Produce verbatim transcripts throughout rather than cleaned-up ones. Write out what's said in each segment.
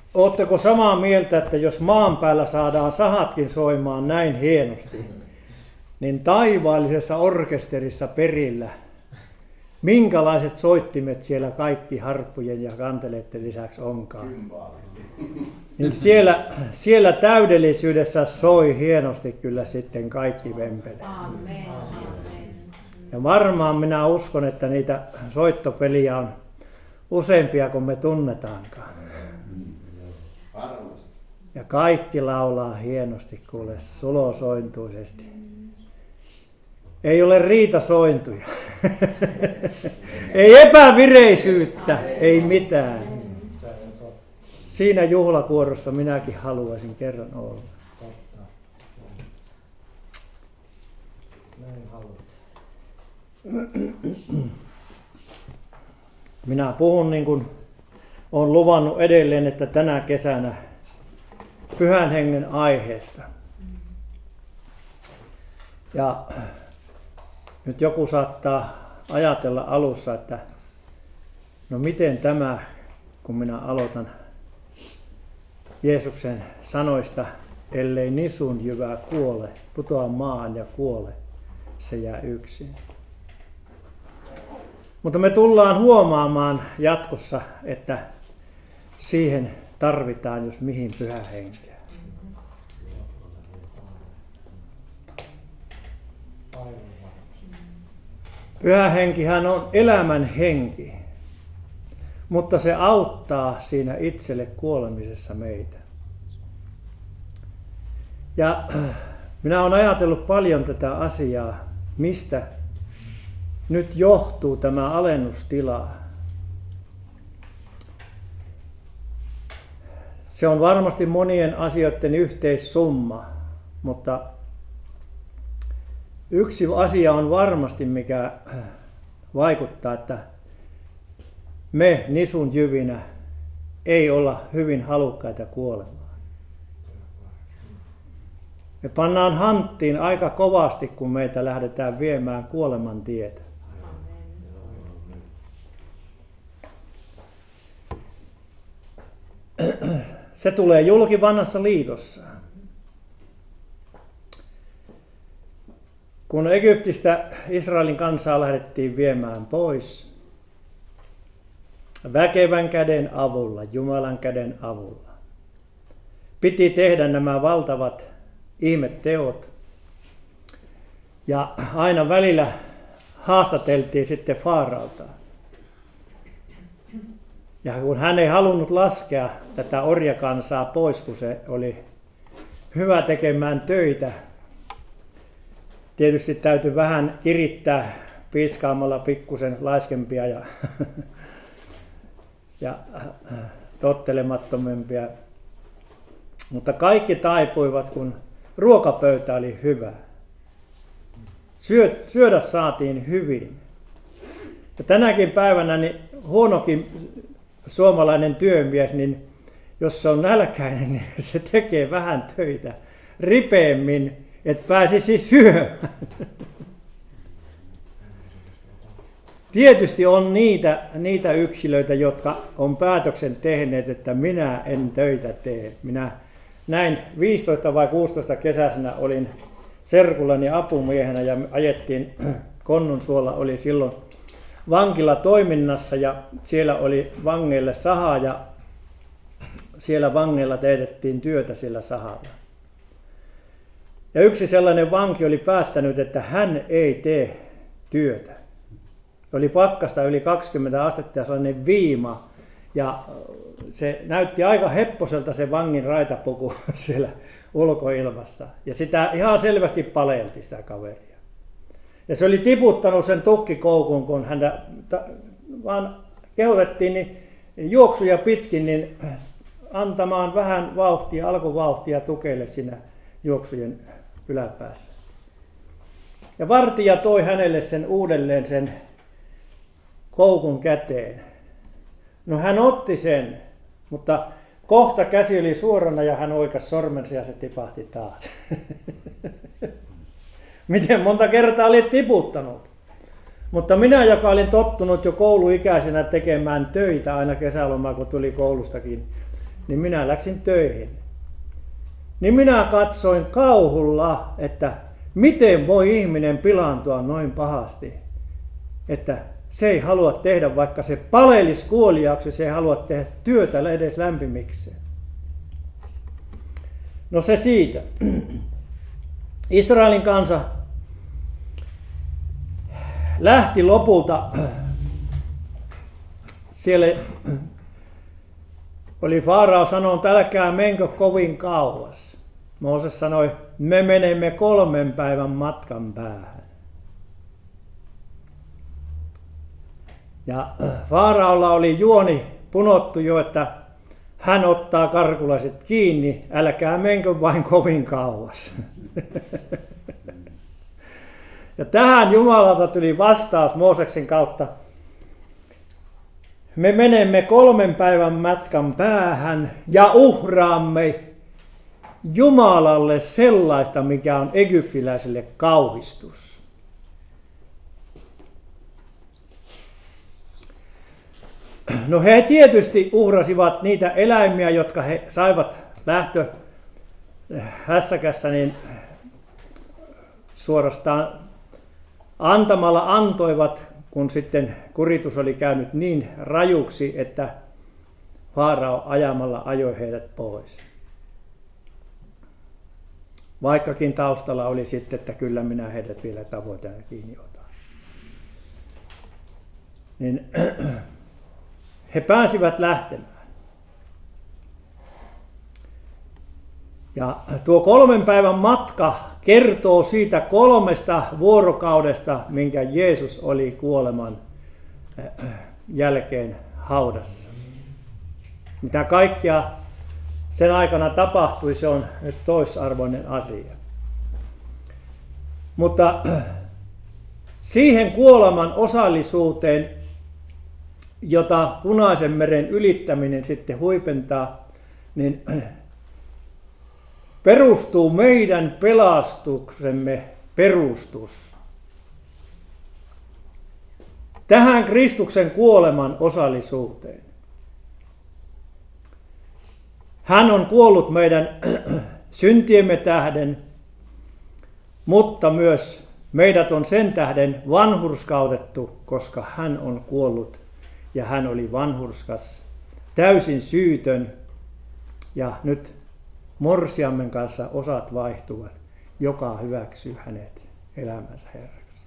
Ootteko samaa mieltä, että jos maan päällä saadaan sahatkin soimaan näin hienosti, niin taivaallisessa orkesterissa perillä, minkälaiset soittimet siellä kaikki harppujen ja kanteleiden lisäksi onkaan? Niin siellä, siellä täydellisyydessä soi hienosti kyllä sitten kaikki vempeleet. Amen. Ja varmaan minä uskon, että niitä soittopeliä on useampia kuin me tunnetaankaan. Ja kaikki laulaa hienosti, kuule, sulosointuisesti. Ei ole riitasointuja. Ei epävireisyyttä, ei mitään. Siinä juhlakuorossa minäkin haluaisin kerran olla. Minä puhun niin kuin olen luvannut edelleen, että tänä kesänä Pyhän Hengen aiheesta. Ja nyt joku saattaa ajatella alussa, että no miten tämä, kun minä aloitan Jeesuksen sanoista, ellei nisun jyvä kuole, putoa maahan ja kuole, se jää yksin. Mutta me tullaan huomaamaan jatkossa, että siihen tarvitaan jos mihin Pyhä Henkeä. Pyhä Henkihän on elämän henki, mutta se auttaa siinä itselle kuolemisessa meitä. Ja minä olen ajatellut paljon tätä asiaa, mistä nyt johtuu tämä alennustila. Se on varmasti monien asioiden yhteissumma, mutta yksi asia on varmasti, mikä vaikuttaa, että me nisun jyvinä ei olla hyvin halukkaita kuolemaan. Me pannaan hanttiin aika kovasti, kun meitä lähdetään viemään kuoleman tietä. Se tulee julki vanhassa liitossa. Kun Egyptistä Israelin kansaa lähdettiin viemään pois, väkevän käden avulla, Jumalan käden avulla, piti tehdä nämä valtavat ihmetteot. Ja aina välillä haastateltiin sitten Faaraolta. Ja kun hän ei halunnut laskea tätä orjakansaa pois, kun se oli hyvä tekemään töitä, tietysti täytyy vähän kirittää piiskaamalla pikkusen laiskempia ja, ja tottelemattomempia. Mutta kaikki taipuivat, kun ruokapöytä oli hyvä. Syö, syödä saatiin hyvin. Ja tänäkin päivänä niin huonokin suomalainen työmies, niin jos se on nälkäinen, niin se tekee vähän töitä ripeämmin, että pääsisi syömään. Tietysti on niitä, niitä yksilöitä, jotka on päätöksen tehneet, että minä en töitä tee. Minä näin viisitoista vai kuusitoista kesäisenä olin serkullani apumiehenä ja ajettiin Konnunsuolla oli silloin vankila toiminnassa ja siellä oli vangeille saha ja siellä vangeilla teetettiin työtä sillä sahalla. Ja yksi sellainen vanki oli päättänyt, että hän ei tee työtä. Oli pakkasta yli kaksikymmentä astetta ja sellainen viima ja se näytti aika hepposelta se vangin raitapuku siellä ulkoilmassa. Ja sitä ihan selvästi palelti sitä kaveria. Ja se oli tiputtanut sen tukkikoukun, kun häntä vaan kehotettiin niin juoksuja pitkin niin antamaan vähän vauhtia, alkuvauhtia tukeille siinä juoksujen yläpäässä. Ja vartija toi hänelle sen uudelleen sen koukun käteen. No hän otti sen, mutta kohta käsi oli suorana ja hän oikasi sormensa ja se tipahti taas. Miten monta kertaa olit tiputtanut? Mutta minä, joka olin tottunut jo kouluikäisenä tekemään töitä aina kesälomaa, kun tuli koulustakin, niin minä läksin töihin. Niin minä katsoin kauhulla, että miten voi ihminen pilaantua noin pahasti, että se ei halua tehdä, vaikka se palelisi kuoliaaksi, se ei halua tehdä työtä edes lämpimikseen. No se siitä. Israelin kansa lähti lopulta, siellä oli Faarao sanonut, älkää menkö kovin kauas. Mooses sanoi, me menemme kolmen päivän matkan päähän. Ja Faaraolla oli juoni punottu jo, että hän ottaa karkulaiset kiinni, älkää menkö vain kovin kauas. Ja tähän Jumalalta tuli vastaus Mooseksen kautta. Me menemme kolmen päivän matkan päähän ja uhraamme Jumalalle sellaista, mikä on egyptiläiselle kauhistus. No he tietysti uhrasivat niitä eläimiä, jotka he saivat lähtö hässäkässä niin suorastaan antamalla antoivat, kun sitten kuritus oli käynyt niin rajuksi, että Faarao ajamalla ajoi heidät pois. Vaikkakin taustalla oli sitten, että kyllä minä heidät vielä tavoitan ja kiinni otan. Niin he pääsivät lähtemään. Ja tuo kolmen päivän matka kertoo siitä kolmesta vuorokaudesta, minkä Jeesus oli kuoleman jälkeen haudassa. Mitä kaikkea sen aikana tapahtui, se on nyt toisarvoinen asia. Mutta siihen kuoleman osallisuuteen, jota Punaisen meren ylittäminen sitten huipentaa, niin perustuu meidän pelastuksemme perustus. Tähän Kristuksen kuoleman osallisuuteen. Hän on kuollut meidän syntiemme tähden, mutta myös meidät on sen tähden vanhurskautettu, koska hän on kuollut ja hän oli vanhurskas, täysin syytön ja nyt morsiammen kanssa osat vaihtuvat, joka hyväksyy hänet elämänsä herraksi.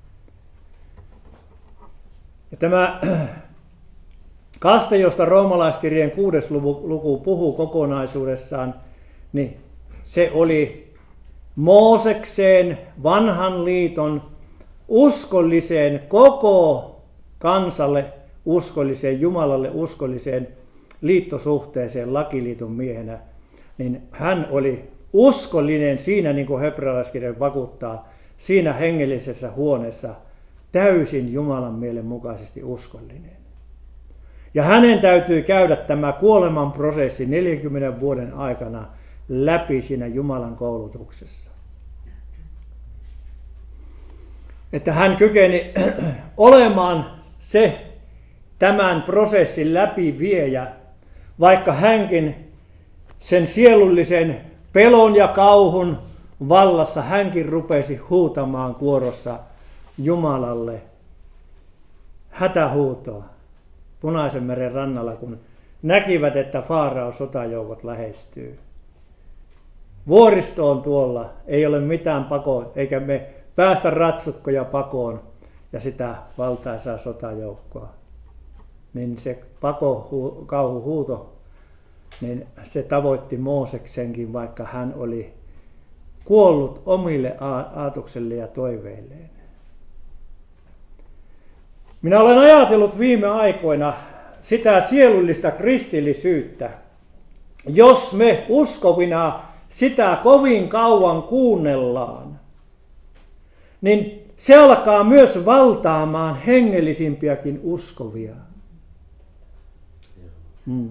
Ja tämä kaste, josta roomalaiskirjeen kuudes luku puhuu kokonaisuudessaan, niin se oli Moosekseen, vanhan liiton, uskolliseen, koko kansalle uskolliseen, Jumalalle uskolliseen liittosuhteeseen lakiliiton miehenä, niin hän oli uskollinen siinä, niin kuin hebrealaiskirja vakuuttaa, siinä hengellisessä huoneessa täysin Jumalan mielen mukaisesti uskollinen. Ja hänen täytyy käydä tämä kuoleman prosessi neljänkymmenen vuoden aikana läpi siinä Jumalan koulutuksessa. Että hän kykeni olemaan se tämän prosessin läpiviejä, vaikka hänkin sen sielullisen pelon ja kauhun vallassa hänkin rupesi huutamaan kuorossa Jumalalle hätähuutoa Punaisen meren rannalla, kun näkivät, että Faaraon sotajoukot lähestyy. Vuoristo on tuolla, ei ole mitään pakoa, eikä me päästä ratsukkoja pakoon ja sitä valtaisaa sotajoukkoa. Niin se pako, kauhu, huuto, niin se tavoitti Mooseksenkin, vaikka hän oli kuollut omille aatuksille ja toiveilleen. Minä olen ajatellut viime aikoina sitä sielullista kristillisyyttä, jos me uskovina sitä kovin kauan kuunnellaan, niin se alkaa myös valtaamaan hengellisimpiäkin uskovia. Hmm.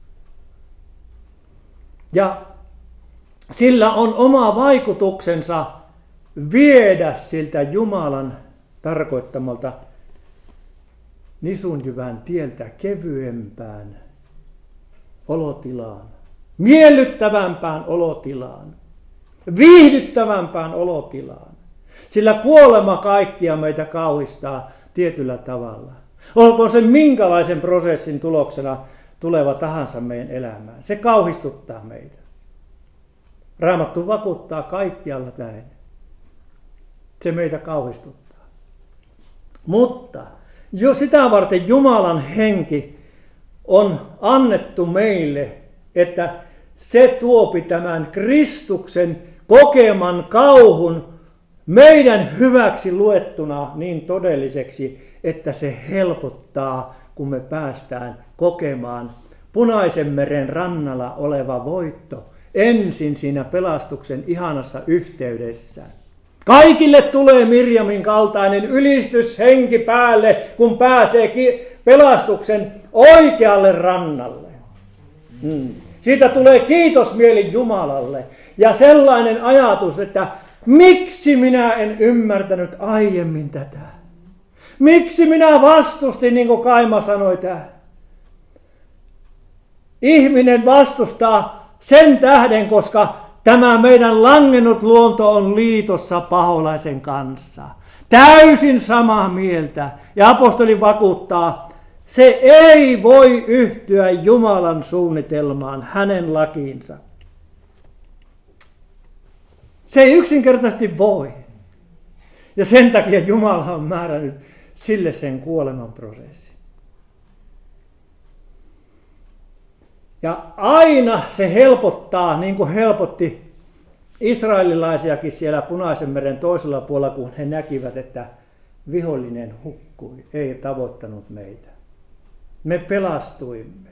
Ja sillä on oma vaikutuksensa viedä siltä Jumalan tarkoittamalta nisunjyvän tieltä kevyempään olotilaan, miellyttävämpään olotilaan, viihdyttävämpään olotilaan. Sillä kuolema kaikkia meitä kauhistaa tietyllä tavalla. Olkoon se minkälaisen prosessin tuloksena tuleva tahansa meidän elämään. Se kauhistuttaa meitä. Raamattu vakuuttaa kaikkialla näin. Se meitä kauhistuttaa. Mutta jo sitä varten Jumalan henki on annettu meille, että se tuopi tämän Kristuksen kokeman kauhun meidän hyväksi luettuna niin todelliseksi, että se helpottaa, kun me päästään kokemaan Punaisen meren rannalla oleva voitto ensin siinä pelastuksen ihanassa yhteydessä. Kaikille tulee Mirjamin kaltainen ylistyshenki päälle, kun pääsee pelastuksen oikealle rannalle. Hmm. Siitä tulee kiitosmieli Jumalalle ja sellainen ajatus, että miksi minä en ymmärtänyt aiemmin tätä? Miksi minä vastustin, niin kuin Kaima sanoi täällä? Ihminen vastustaa sen tähden, koska tämä meidän langennut luonto on liitossa paholaisen kanssa. Täysin samaa mieltä. Ja apostoli vakuuttaa, se ei voi yhtyä Jumalan suunnitelmaan, hänen lakiinsa. Se ei yksinkertaisesti voi. Ja sen takia Jumala on määrännyt sille sen kuolemanprosessin. Ja aina se helpottaa, niin kuin helpotti israelilaisiakin siellä Punaisen meren toisella puolella, kun he näkivät, että vihollinen hukkui, ei tavoittanut meitä. Me pelastuimme.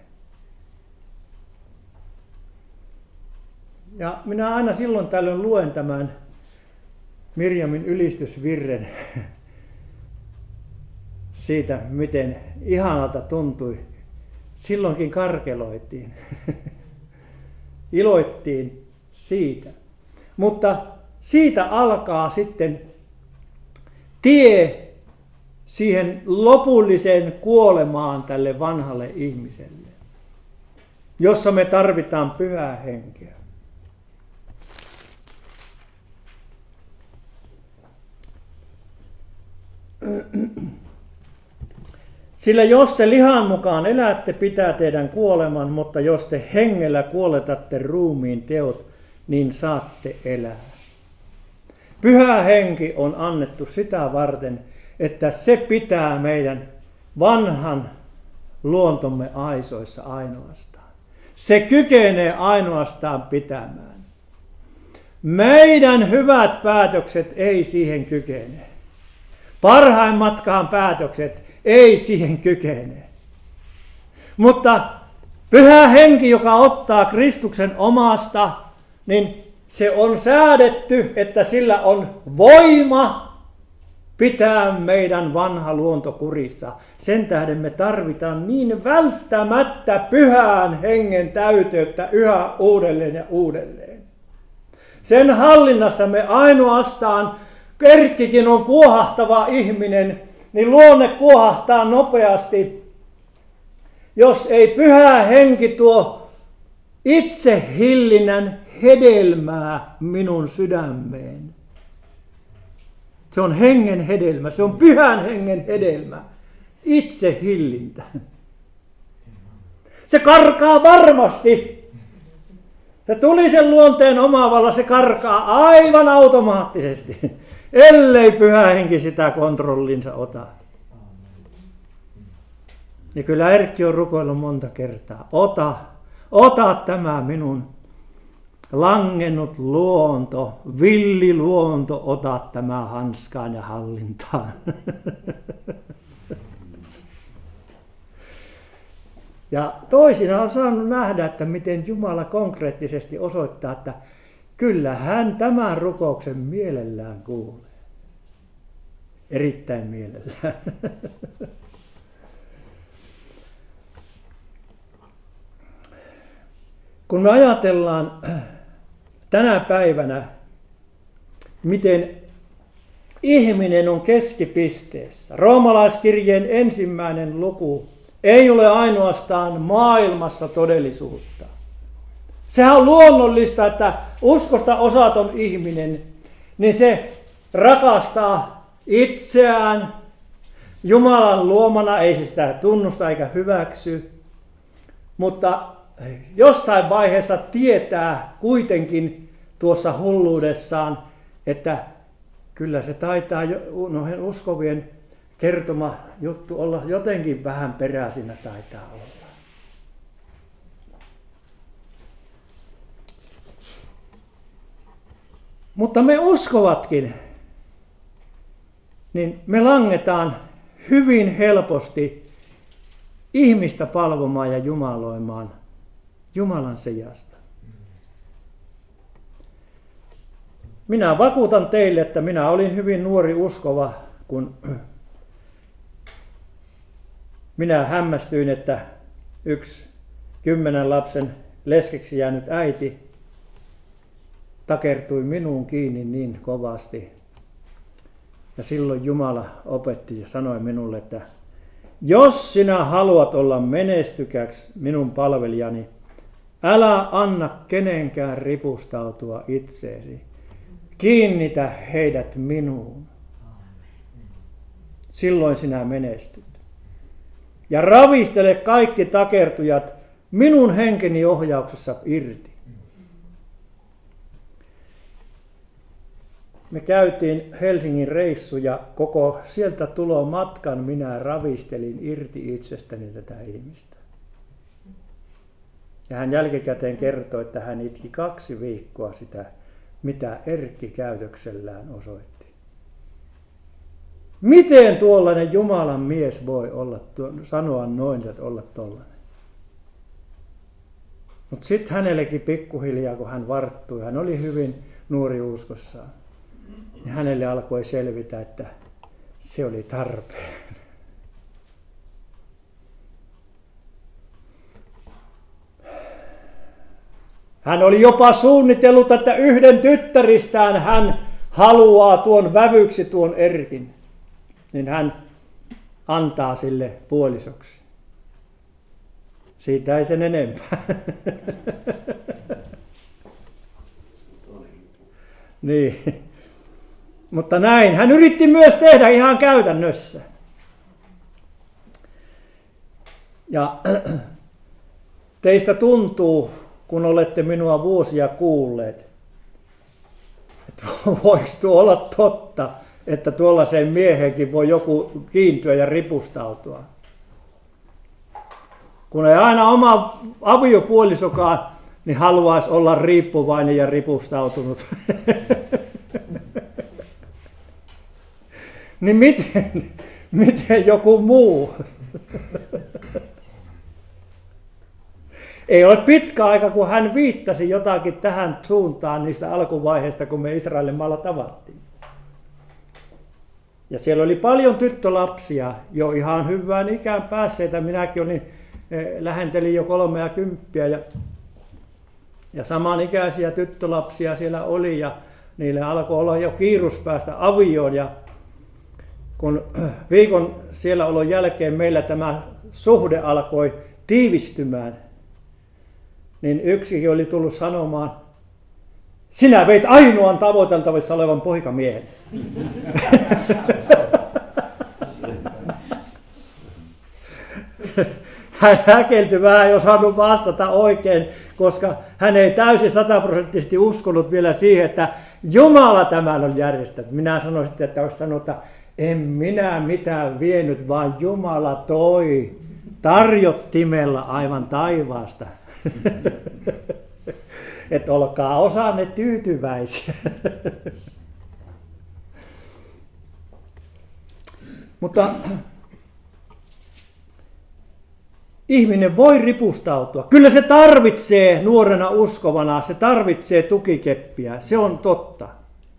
Ja minä aina silloin tällöin luen tämän Mirjamin ylistysvirren siitä, miten ihanalta tuntui. Silloinkin karkeloitiin. Iloittiin siitä. Mutta siitä alkaa sitten tie siihen lopulliseen kuolemaan tälle vanhalle ihmiselle, jossa me tarvitaan pyhää henkeä. Sillä jos te lihan mukaan elätte, pitää teidän kuoleman, mutta jos te hengellä kuoletatte ruumiin teot, niin saatte elää. Pyhä henki on annettu sitä varten, että se pitää meidän vanhan luontomme aisoissa ainoastaan. Se kykenee ainoastaan pitämään. Meidän hyvät päätökset ei siihen kykene. Parhaimmatkaan päätökset ei siihen kykene. Mutta pyhä henki, joka ottaa Kristuksen omasta, niin se on säädetty, että sillä on voima pitää meidän vanha luonto kurissa. Sen tähden me tarvitaan niin välttämättä pyhän hengen täyteyttä yhä uudelleen ja uudelleen. Sen hallinnassa me ainoastaan, Erkkikin on kuohahtava ihminen, niin luonne kuohahtaa nopeasti, jos ei pyhä henki tuo itse hillinnän hedelmää minun sydämeen. Se on hengen hedelmä, se on pyhän hengen hedelmä, itse hillintä. Se karkaa varmasti. Se tuli sen luonteen omaavalla, se karkaa aivan automaattisesti, ellei pyhä henki sitä kontrollinsa ota. Ja kyllä Erkki on rukoillut monta kertaa, ota, ota tämä minun langennut luonto, villi luonto, ota tämä hanskaan ja hallintaan. Ja toisinaan on saanut nähdä, että miten Jumala konkreettisesti osoittaa, että kyllä hän tämän rukouksen mielellään kuulee. Erittäin mielellään. Kun me ajatellaan tänä päivänä, miten ihminen on keskipisteessä. Roomalaiskirjeen ensimmäinen luku ei ole ainoastaan maailmassa todellisuutta. Sehän on luonnollista, että uskosta osaton ihminen, niin se rakastaa itseään. Jumalan luomana ei se sitä tunnusta eikä hyväksy, mutta jossain vaiheessa tietää kuitenkin tuossa hulluudessaan, että kyllä se taitaa noiden uskovien kertoma juttu olla jotenkin vähän peräisinä taitaa olla. Mutta me uskovatkin, niin me langetaan hyvin helposti ihmistä palvomaan ja jumaloimaan Jumalan sijasta. Minä vakuutan teille, että minä olin hyvin nuori uskova, kun minä hämmästyin, että yksi kymmenen lapsen leskeksi jäänyt äiti takertui minuun kiinni niin kovasti. Ja silloin Jumala opetti ja sanoi minulle, että jos sinä haluat olla menestykäksi minun palvelijani, älä anna kenenkään ripustautua itseesi. Kiinnitä heidät minuun. Silloin sinä menestyt. Ja ravistele kaikki takertujat minun henkeni ohjauksessa irti. Me käytiin Helsingin reissu ja koko sieltä tulon matkan minä ravistelin irti itsestäni tätä ihmistä. Ja hän jälkikäteen kertoi, että hän itki kaksi viikkoa sitä, mitä Erkki käytöksellään osoitti. Miten tuollainen Jumalan mies voi olla, sanoa noin, että olla tollainen? Mutta sitten hänellekin pikkuhiljaa, kun hän varttui, hän oli hyvin nuori uskossaan. Ja hänelle alkoi selvitä, että se oli tarpeen. Hän oli jopa suunnitellut, että yhden tyttäristään hän haluaa tuon vävyksi tuon Erkin. Niin hän antaa sille puolisoksi. Siitä ei sen enempää. Niin. Mutta näin hän yritti myös tehdä ihan käytännössä. Ja teistä tuntuu, kun olette minua vuosia kuulleet, että voiko tuo olla totta, että tuollaiseen mieheenkin voi joku kiintyä ja ripustautua. Kun ei aina oma aviopuolisokaan, niin haluaisi olla riippuvainen ja ripustautunut. Niin miten, miten joku muu? Ei ole pitkä aika, kun hän viittasi jotakin tähän suuntaan niistä alkuvaiheista, kun me Israelin maalla tavattiin. Ja siellä oli paljon tyttölapsia, jo ihan hyvään ikään päässeitä. Minäkin olin, lähentelin jo kolmea kymppiä ja, ja samanikäisiä tyttölapsia siellä oli ja niille alkoi olla jo kiirus päästä avioon. Ja kun viikon siellä olon jälkeen meillä tämä suhde alkoi tiivistymään, niin yksikin oli tullut sanomaan, sinä veit ainoan tavoiteltavissa olevan poikamiehen. Hän häkeltyi vähän, jos osannut vastata oikein, koska hän ei täysin sataprosenttisesti uskonut vielä siihen, että Jumala tämän on järjestänyt. Minä sanoisin, että olisi sanonut, että en minä mitään vienyt, vaan Jumala toi tarjottimella aivan taivaasta. Että olkaa osanne tyytyväisiä. Mutta ihminen voi ripustautua. Kyllä se tarvitsee nuorena uskovana, se tarvitsee tukikeppiä, se on totta.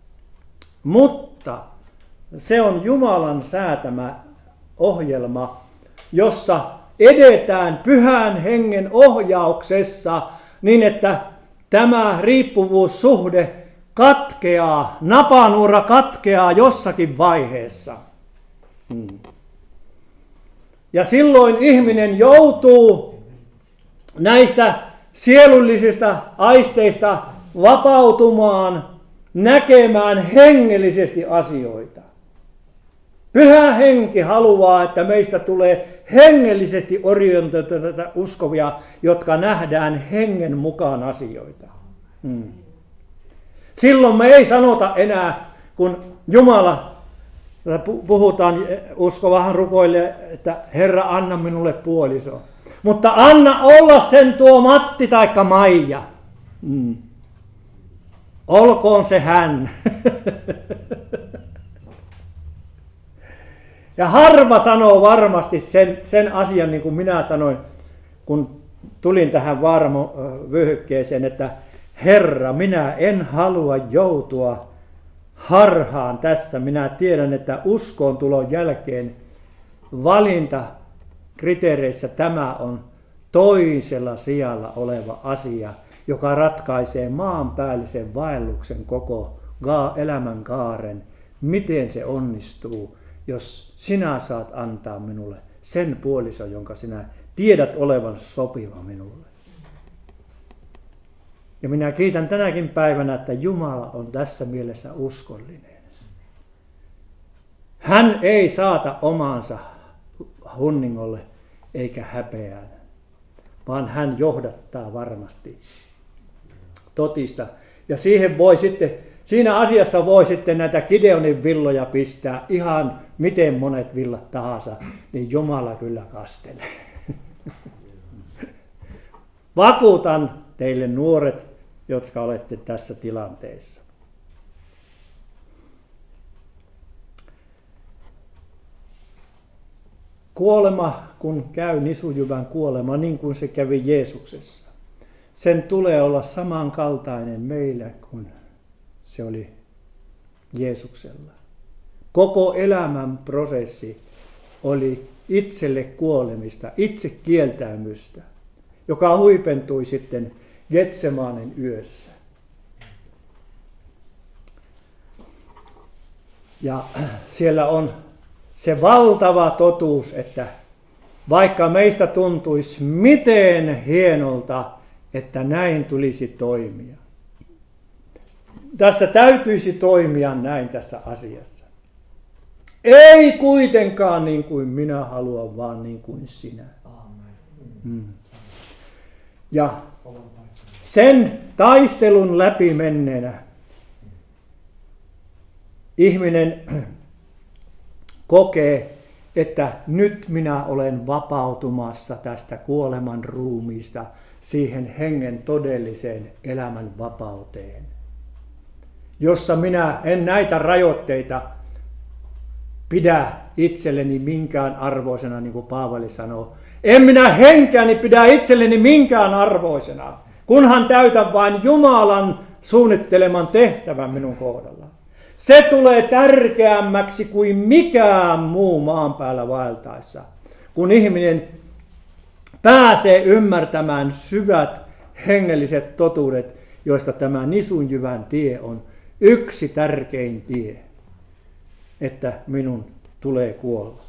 Mutta se on Jumalan säätämä ohjelma, jossa edetään pyhän hengen ohjauksessa niin, että tämä riippuvuussuhde katkeaa, napanuora katkeaa jossakin vaiheessa. Hmm. Ja silloin ihminen joutuu näistä sielullisista aisteista vapautumaan, näkemään hengellisesti asioita. Pyhä henki haluaa, että meistä tulee hengellisesti orientoituneita uskovia, jotka nähdään hengen mukaan asioita. Hmm. Silloin me ei sanota enää, kun Jumala, puhutaan, uskovahan rukoilee, että Herra, anna minulle puoliso. Mutta anna olla sen tuo Matti taikka Maija. Hmm. Olkoon se hän. Ja harva sanoo varmasti sen, sen asian, niin kuin minä sanoin, kun tulin tähän varmovyöhykkeeseen, että Herra, minä en halua joutua harhaan tässä. Minä tiedän, että uskoon tulon jälkeen valintakriteereissä tämä on toisella sijalla oleva asia, joka ratkaisee maanpäällisen vaelluksen koko elämän kaaren. Miten se onnistuu, jos sinä saat antaa minulle sen puolison, jonka sinä tiedät olevan sopiva minulle. Ja minä kiitän tänäkin päivänä, että Jumala on tässä mielessä uskollinen. Hän ei saata omaansa hunningolle eikä häpeään, vaan hän johdattaa varmasti totista. Ja siihen voi sitten, siinä asiassa voi sitten näitä Gideonin villoja pistää ihan miten monet villat tahansa, niin Jumala kyllä kastelee. Vakuutan teille nuoret, jotka olette tässä tilanteessa. Kuolema, kun käy nisujyvän kuolema, niin kuin se kävi Jeesuksessa, sen tulee olla samankaltainen meille kuin se oli Jeesuksella. Koko elämän prosessi oli itselle kuolemista, itse kieltäymystä, joka huipentui sitten Getsemanen yössä. Ja siellä on se valtava totuus, että vaikka meistä tuntuisi miten hienolta, että näin tulisi toimia. Tässä täytyisi toimia näin tässä asiassa. Ei kuitenkaan niin kuin minä haluan, vaan niin kuin sinä. Hmm. Ja sen taistelun läpi menneenä ihminen kokee, että nyt minä olen vapautumassa tästä kuoleman ruumiista siihen hengen todelliseen elämän vapauteen, jossa minä en näitä rajoitteita pidä itselleni minkään arvoisena, niin kuin Paavali sanoo. En minä henkeäni pidä itselleni minkään arvoisena, kunhan täytän vain Jumalan suunnitteleman tehtävän minun kohdallaan. Se tulee tärkeämmäksi kuin mikään muu maan päällä vaeltaessa, kun ihminen pääsee ymmärtämään syvät hengelliset totuudet, joista tämä nisunjyvän tie on yksi tärkein tie, että minun tulee kuolla.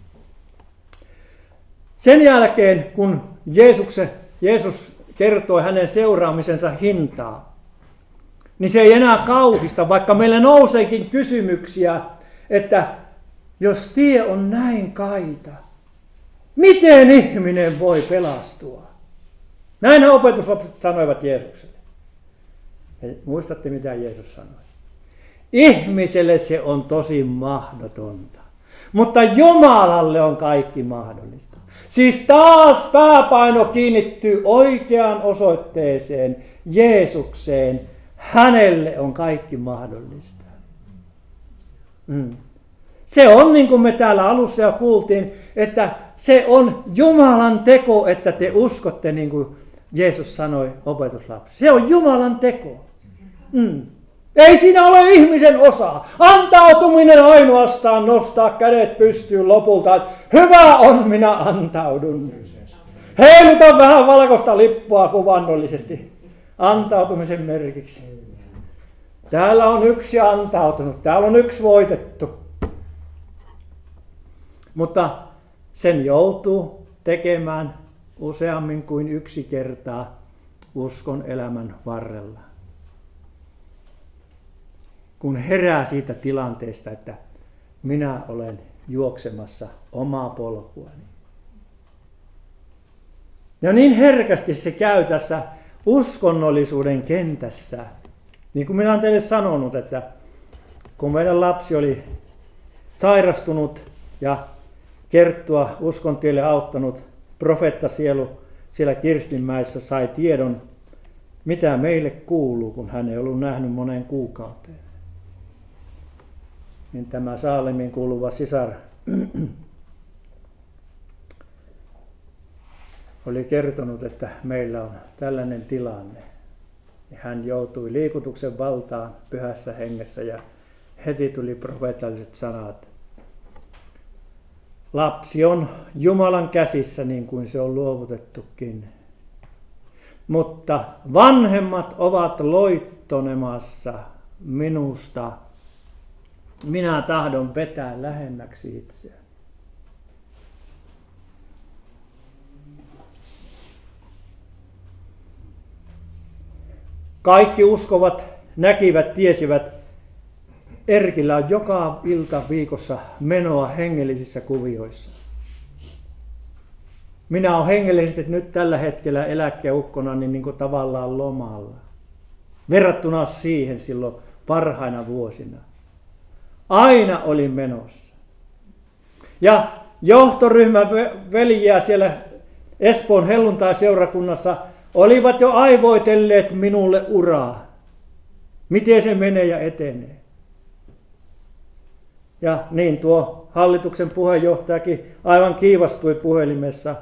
Sen jälkeen, kun Jeesus, Jeesus kertoi hänen seuraamisensa hintaa, niin se ei enää kauhista, vaikka meillä nouseekin kysymyksiä, että jos tie on näin kaita, miten ihminen voi pelastua? Näinhän opetuslapset sanoivat Jeesukselle. Ja muistatte, mitä Jeesus sanoi? Ihmiselle se on tosi mahdotonta, mutta Jumalalle on kaikki mahdollista. Siis taas pääpaino kiinnittyy oikeaan osoitteeseen, Jeesukseen. Hänelle on kaikki mahdollista. Mm. Se on niin kuin me täällä alussa jo kuultiin, että se on Jumalan teko, että te uskotte, niin kuin Jeesus sanoi opetuslapsille. Se on Jumalan teko. Mm. Ei siinä ole ihmisen osaa. Antautuminen ainoastaan nostaa kädet pystyyn lopulta, että hyvä on, minä antaudun. Heiluta vähän valkoista lippua kuvannollisesti antautumisen merkiksi. Täällä on yksi antautunut, täällä on yksi voitettu. Mutta sen joutuu tekemään useammin kuin yksi kertaa uskon elämän varrella. Kun herää siitä tilanteesta, että minä olen juoksemassa omaa polkuani. Ja niin herkästi se käy tässä uskonnollisuuden kentässä. Niin kuin minä olen teille sanonut, että kun meidän lapsi oli sairastunut ja Kerttua uskontielle auttanut profeettasielu siellä Kirstinmäessä sai tiedon, mitä meille kuuluu, kun hän ei ollut nähnyt moneen kuukauteen. Niin tämä Saalemin kuuluva sisar oli kertonut, että meillä on tällainen tilanne. Ja hän joutui liikutuksen valtaan pyhässä hengessä ja heti tuli profeetalliset sanat. Lapsi on Jumalan käsissä niin kuin se on luovutettukin. Mutta vanhemmat ovat loittonemassa minusta. Minä tahdon vetää lähemmäksi itseäni. Kaikki uskovat, näkivät, tiesivät, Erkillä on joka ilta viikossa menoa hengellisissä kuvioissa. Minä olen hengellisesti nyt tällä hetkellä eläkkeukkona niin, niin kuin tavallaan lomalla. Verrattuna siihen silloin parhaina vuosina. Aina olin menossa. Ja johtoryhmä veljiä siellä Espoon helluntai-seurakunnassa olivat jo aivoitelleet minulle uraa. Miten se menee ja etenee. Ja niin tuo hallituksen puheenjohtajakin aivan kiivastui puhelimessa.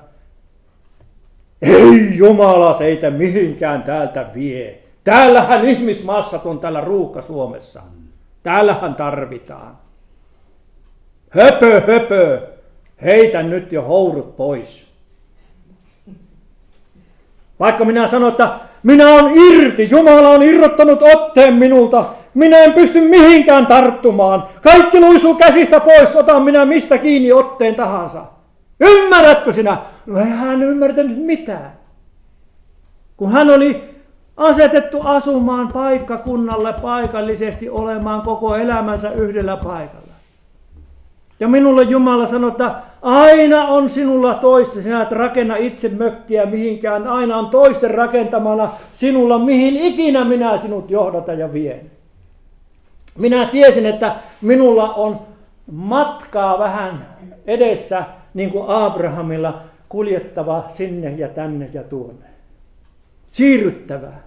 Ei Jumala seitä mihinkään täältä vie. Täällähän ihmismassat on täällä Ruuhka-Suomessa. Täällähän tarvitaan. Höpö, höpö. Heitä nyt jo hourut pois. Vaikka minä sanon, että minä olen irti. Jumala on irrottanut otteen minulta. Minä en pysty mihinkään tarttumaan. Kaikki luisuu käsistä pois, otan minä mistä kiinni otteen tahansa. Ymmärrätkö sinä? No ei hän ymmärtänyt mitään. Kun hän oli asetettu asumaan paikkakunnalle paikallisesti olemaan koko elämänsä yhdellä paikalla. Ja minulle Jumala sanoi, että aina on sinulla toista, sinä et rakenna itse mökkiä mihinkään, aina on toisten rakentamana sinulla, mihin ikinä minä sinut johdata ja vien. Minä tiesin, että minulla on matkaa vähän edessä, niin kuin Abrahamilla, kuljettava sinne ja tänne ja tuonne. Siirryttävää.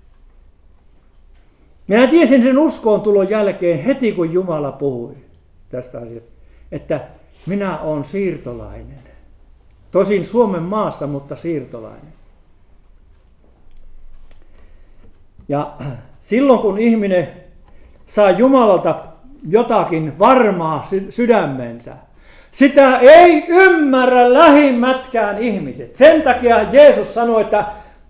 Minä tiesin sen uskoon tulon jälkeen heti, kun Jumala puhui tästä asiasta, että minä olen siirtolainen. Tosin Suomen maassa, mutta siirtolainen. Ja silloin, kun ihminen saa Jumalalta jotakin varmaa sydämensä, sitä ei ymmärrä lähimmätkään ihmiset. Sen takia Jeesus sanoi, että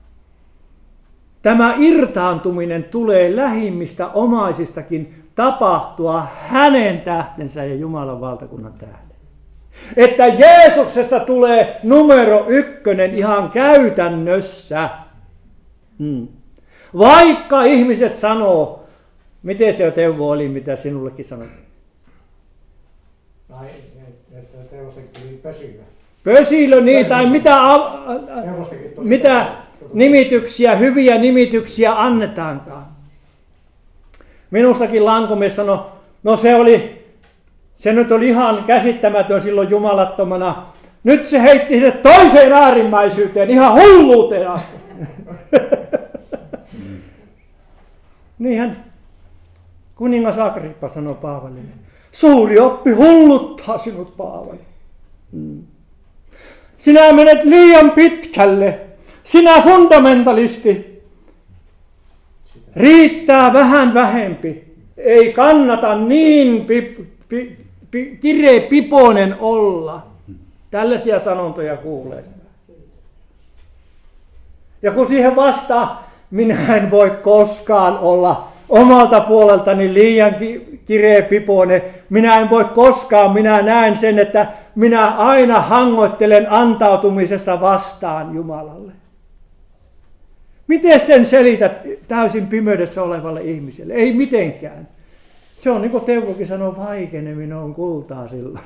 tämä irtaantuminen tulee lähimmistä omaisistakin tapahtua hänen tähtensä ja Jumalan valtakunnan tähden. Että Jeesuksesta tulee numero ykkönen ihan käytännössä. Hmm. Vaikka ihmiset sanoo, miten se Teuvo oli, mitä sinullekin sanoin? Ai, että Teuvostakin tuli pösilö. Pösilö, niin, tai mitä, mitä nimityksiä, hyviä nimityksiä annetaankaan. Minustakin Lankomies sanoi, no se oli, se nyt oli ihan käsittämätön silloin jumalattomana. Nyt se heitti sinne toiseen äärimmäisyyteen, ihan hulluuteen asti. Niinhän kuningas Agrippa sanoi Paavalille. Suuri oppi hulluttaa sinut, Paavali. Hmm. Sinä menet liian pitkälle. Sinä fundamentalisti. Riittää vähän vähempi. Ei kannata niin pi, pi, pi, kirepipoinen olla. Tällaisia sanontoja kuulee. Ja kun siihen vastaa, minä en voi koskaan olla omalta puoleltani liian kireä pipoinen, minä en voi koskaan, minä näen sen, että minä aina hangoittelen antautumisessa vastaan Jumalalle. Miten sen selität täysin pimeydessä olevalle ihmiselle? Ei mitenkään. Se on niin kuin Teuvokin sanoo, vaikeneminen on kultaa silloin.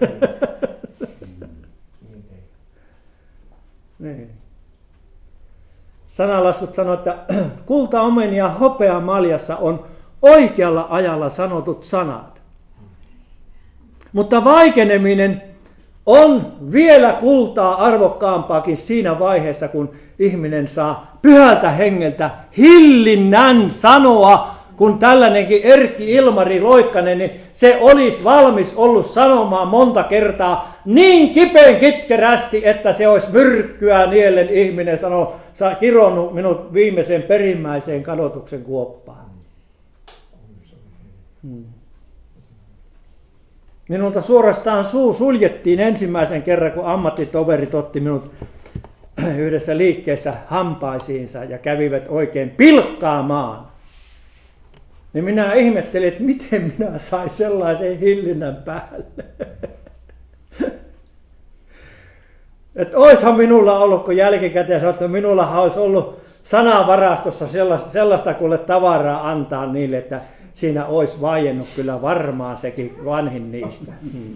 Niin. Sanalaskut sanoo, että kulta, omenia ja hopea maljassa on oikealla ajalla sanotut sanat. Mutta vaikeneminen on vielä kultaa arvokkaampaakin siinä vaiheessa, kun ihminen saa pyhältä hengeltä hillinnän sanoa, kun tällainenkin Erkki Ilmari Loikkanen, niin se olisi valmis ollut sanomaan monta kertaa niin kipeän kitkerästi, että se olisi myrkkyä niellen ihminen sanoo, sä kironnut minut viimeiseen perimmäiseen kadotuksen kuoppaan. Hmm. Minulta suorastaan suu suljettiin ensimmäisen kerran, kun ammattitoverit otti minut yhdessä liikkeessä hampaisiinsa ja kävivät oikein pilkkaamaan. Niin minä ihmettelin, että miten minä sain sellaisen hillinnän päälle. Että oishan minulla ollut, kun jälkikäteen sanoi, että minullahan olisi ollut sanavarastossa sellaista, sellaista kuule tavaraa antaa niille, että siinä olisi vaiennut kyllä varmaan sekin vanhin niistä. Hmm.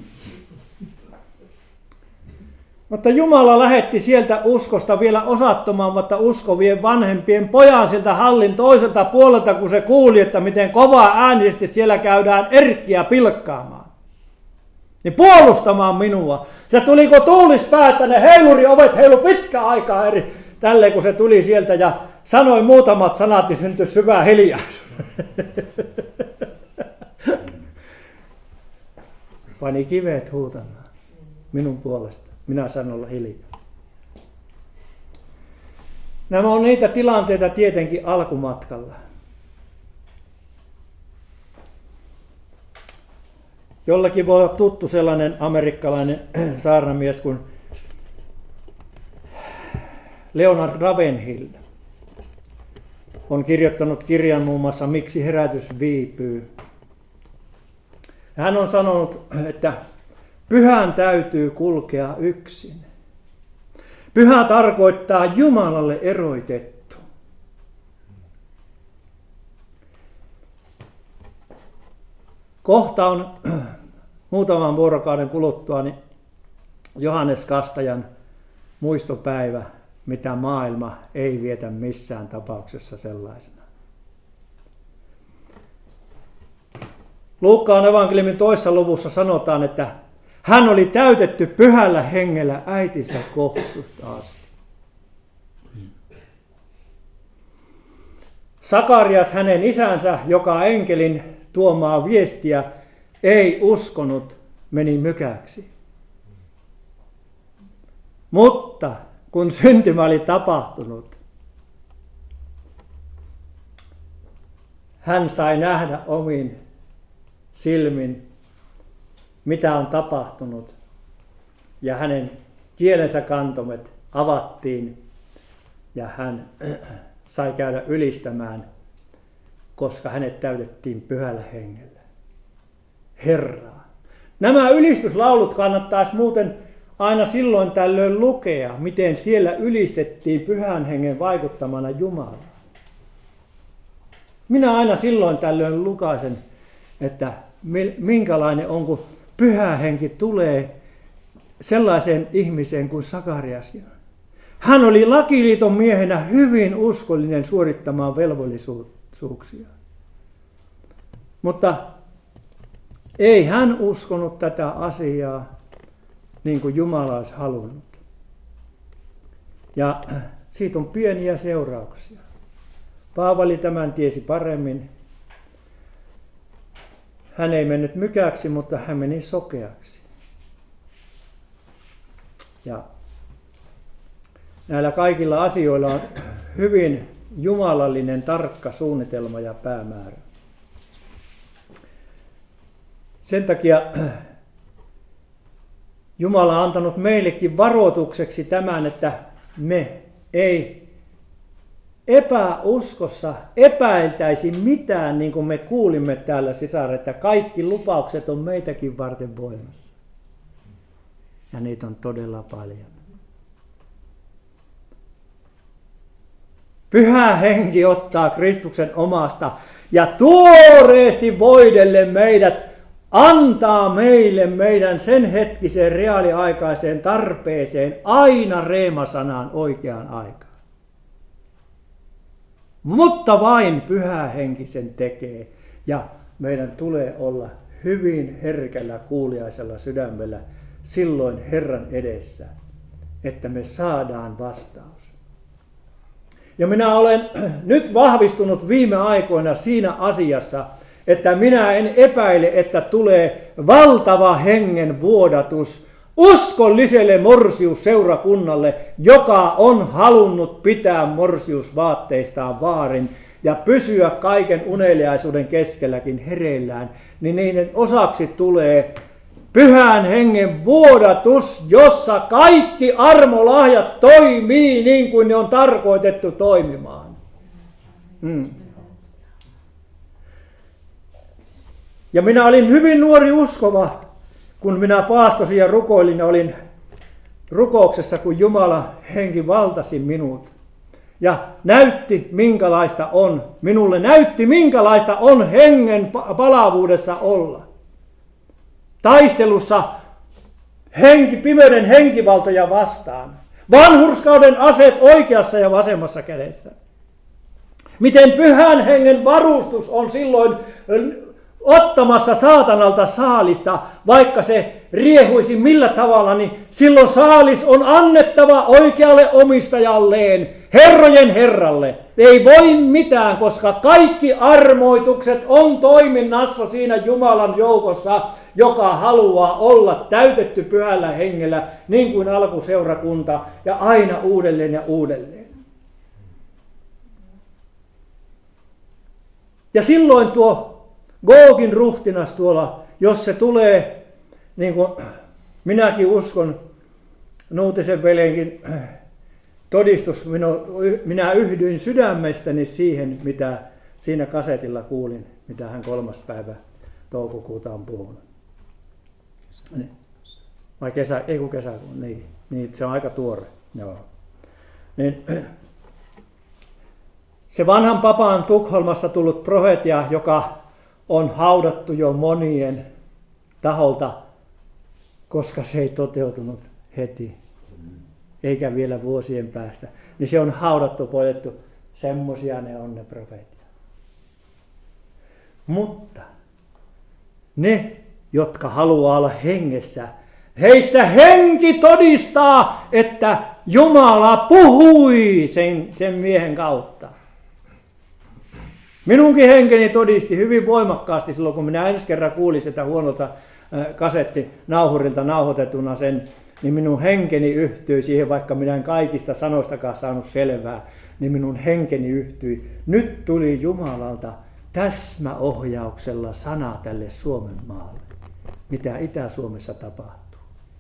Mutta Jumala lähetti sieltä uskosta vielä osattomaamatta uskovien vanhempien pojan sieltä hallin toiselta puolelta, kun se kuuli, että miten kovaa äänisesti siellä käydään Erkkiä pilkkaamaan. Niin puolustamaan minua. Se tuli, kun tuulis päätä, ne heiluriovet heilu pitkä aikaa eri. Tälleen kun se tuli sieltä ja sanoi muutamat sanat, niin syntyi syvä hiljaisuus. Pani kivet huutamaan minun puolesta. Minä sanon olla hiljaa. Nämä on niitä tilanteita tietenkin alkumatkalla. Jollakin voi olla tuttu sellainen amerikkalainen saarnamies kuin Leonard Ravenhill. On kirjoittanut kirjan muun muassa Miksi herätys viipyy. Hän on sanonut, että pyhän täytyy kulkea yksin. Pyhä tarkoittaa Jumalalle eroitettu. Kohta on muutaman vuorokauden kuluttua niin Johannes Kastajan muistopäivä, mitä maailma ei vietä missään tapauksessa sellaisena. Luukkaan evankeliumin toisessa luvussa sanotaan, että hän oli täytetty pyhällä hengellä äitinsä kohdusta asti. Sakarias, hänen isänsä, joka enkelin tuomaa viestiä ei uskonut, meni mykäksi. Mutta kun syntymä oli tapahtunut, hän sai nähdä omin silmin, mitä on tapahtunut, ja hänen kielensä kantomet avattiin, ja hän sai käydä ylistämään, koska hänet täytettiin pyhällä hengellä. Herraa. Nämä ylistyslaulut kannattaisi muuten aina silloin tällöin lukea, miten siellä ylistettiin pyhän hengen vaikuttamana Jumalaa. Minä aina silloin tällöin lukaisen, että minkälainen on, kun pyhä henki tulee sellaiseen ihmiseen kuin Sakariaskin. Hän oli lakiliiton miehenä hyvin uskollinen suorittamaan velvollisuuksia. Mutta ei hän uskonut tätä asiaa niin kuin Jumala olisi halunnut. Ja siitä on pieniä seurauksia. Paavali tämän tiesi paremmin. Hän ei mennyt mykäksi, mutta hän meni sokeaksi. Ja näillä kaikilla asioilla on hyvin jumalallinen tarkka suunnitelma ja päämäärä. Sen takia Jumala on antanut meillekin varoitukseksi tämän, että me ei, epäuskossa epäiltäisi mitään, niin kuin me kuulimme täällä sisar, että kaikki lupaukset on meitäkin varten voimassa. Ja niitä on todella paljon. Pyhä henki ottaa Kristuksen omasta ja tuoreesti voidelle meidät, antaa meille meidän sen hetkiseen reaaliaikaiseen tarpeeseen aina reemasanaan oikeaan aikaan. Mutta vain Pyhä henki sen tekee ja meidän tulee olla hyvin herkällä kuuliaisella sydämellä silloin Herran edessä, että me saadaan vastaus. Ja minä olen nyt vahvistunut viime aikoina siinä asiassa, että minä en epäile, että tulee valtava hengen vuodatus uskolliselle morsiusseurakunnalle, joka on halunnut pitää morsiusvaatteistaan vaarin ja pysyä kaiken uneliaisuuden keskelläkin hereillään, niin niiden osaksi tulee Pyhän hengen vuodatus, jossa kaikki armolahjat toimii niin kuin ne on tarkoitettu toimimaan. Hmm. Ja minä olin hyvin nuori uskova, kun minä paastosin ja rukoilin ja olin rukouksessa, kun Jumala henki valtasi minut. Ja näytti minkälaista on, minulle näytti minkälaista on hengen palavuudessa olla. Taistelussa henki, pimeyden henkivaltoja vastaan. Vanhurskauden aseet oikeassa ja vasemmassa kädessä. Miten Pyhän hengen varustus on silloin ottamassa saatanalta saalista, vaikka se riehuisi millä tavalla, niin silloin saalis on annettava oikealle omistajalleen, herrojen herralle. Ei voi mitään, koska kaikki armoitukset on toiminnassa siinä Jumalan joukossa, joka haluaa olla täytetty Pyhällä hengellä, niin kuin alkuseurakunta, ja aina uudelleen ja uudelleen. Ja silloin tuo Googin ruhtinas tuolla, jos se tulee, niin kuin minäkin uskon, Nuutisen veljenkin todistus, minä yhdyin sydämestäni siihen, mitä siinä kasetilla kuulin, mitä hän kolmas päivä toukokuuta on puhunut. Vai kesä, ei kun kesäkuun, niin, niin se on aika tuore. Joo. Niin, se vanhan papan Tukholmassa tullut profeetia, joka on haudattu jo monien taholta, koska se ei toteutunut heti, eikä vielä vuosien päästä. Niin se on haudattu, poitettu, semmoisia ne on ne profeetia. Mutta ne, jotka haluaa olla hengessä, heissä henki todistaa, että Jumala puhui sen, sen miehen kautta. Minunkin henkeni todisti hyvin voimakkaasti silloin, kun minä ensi kerran kuulin sitä huonolta kasettinauhurilta nauhoitetuna sen, niin minun henkeni yhtyi siihen, vaikka minä en kaikista sanoistakaan saanut selvää, niin minun henkeni yhtyi. Nyt tuli Jumalalta täsmäohjauksella sana tälle Suomen maalle, mitä Itä-Suomessa tapahtuu.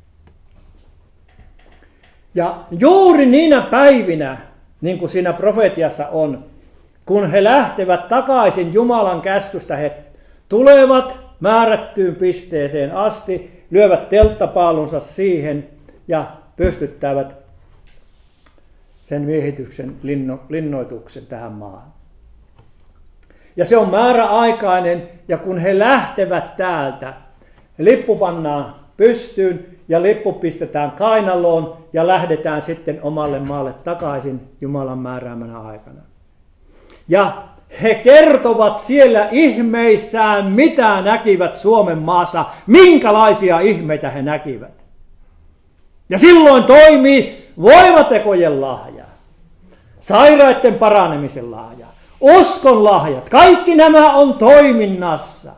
Ja juuri niinä päivinä, niin kuin siinä profetiassa on, kun he lähtevät takaisin Jumalan käskystä, he tulevat määrättyyn pisteeseen asti, lyövät telttapaalunsa siihen ja pystyttävät sen miehityksen linno, linnoituksen tähän maahan. Ja se on määräaikainen, ja kun he lähtevät täältä, lippu pannaan pystyyn ja lippu pistetään kainaloon ja lähdetään sitten omalle maalle takaisin Jumalan määräämänä aikana. Ja he kertovat siellä ihmeissään, mitä näkivät Suomen maassa, minkälaisia ihmeitä he näkivät. Ja silloin toimii voimatekojen lahja, sairaiden paranemisen lahja, uskon lahjat, kaikki nämä on toiminnassa.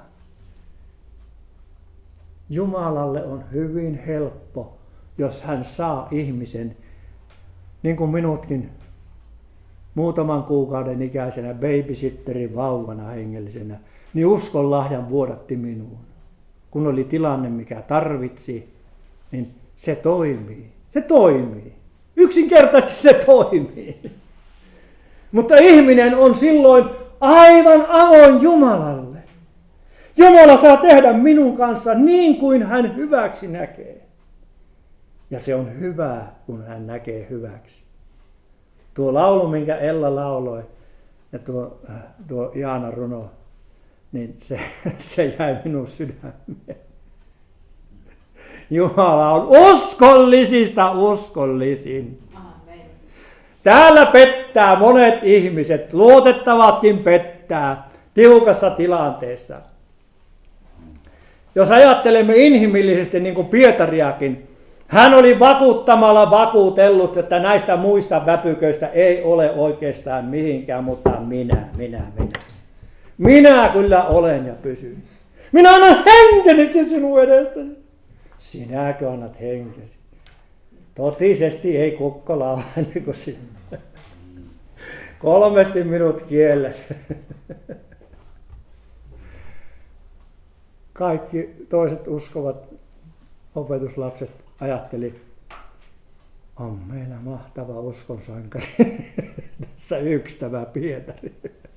Jumalalle on hyvin helppo, jos hän saa ihmisen, niin kuin minutkin, muutaman kuukauden ikäisenä babysitterin vauvana hengellisenä, niin uskon lahjan vuodatti minuun. Kun oli tilanne, mikä tarvitsi, niin se toimii. Se toimii. Yksinkertaisesti se toimii. Mutta ihminen on silloin aivan avoin Jumalalle. Jumala saa tehdä minun kanssa niin kuin hän hyväksi näkee. Ja se on hyvää, kun hän näkee hyväksi. Tuo laulu, minkä Ella lauloi, ja tuo, tuo ihana runo, niin se, se jäi minun sydämeen. Jumala on uskollisista uskollisin. Amen. Täällä pettää monet ihmiset, luotettavatkin pettää tiukassa tilanteessa. Jos ajattelemme inhimillisesti niin kuin Pietariakin, hän oli vakuuttamalla vakuutellut, että näistä muista väpyköistä ei ole oikeastaan mihinkään, mutta minä, minä, minä. Minä kyllä olen ja pysyn. Minä annan henkenikin sinun edestäsi. Sinäkö annat henkesi? Totisesti ei kukko laula niin kuin sinä. Kolmesti minut kiellet. Kaikki toiset uskovat opetuslapset ajatteli, on meillä mahtava uskonsankari. Tässä yksi tämä Pietari.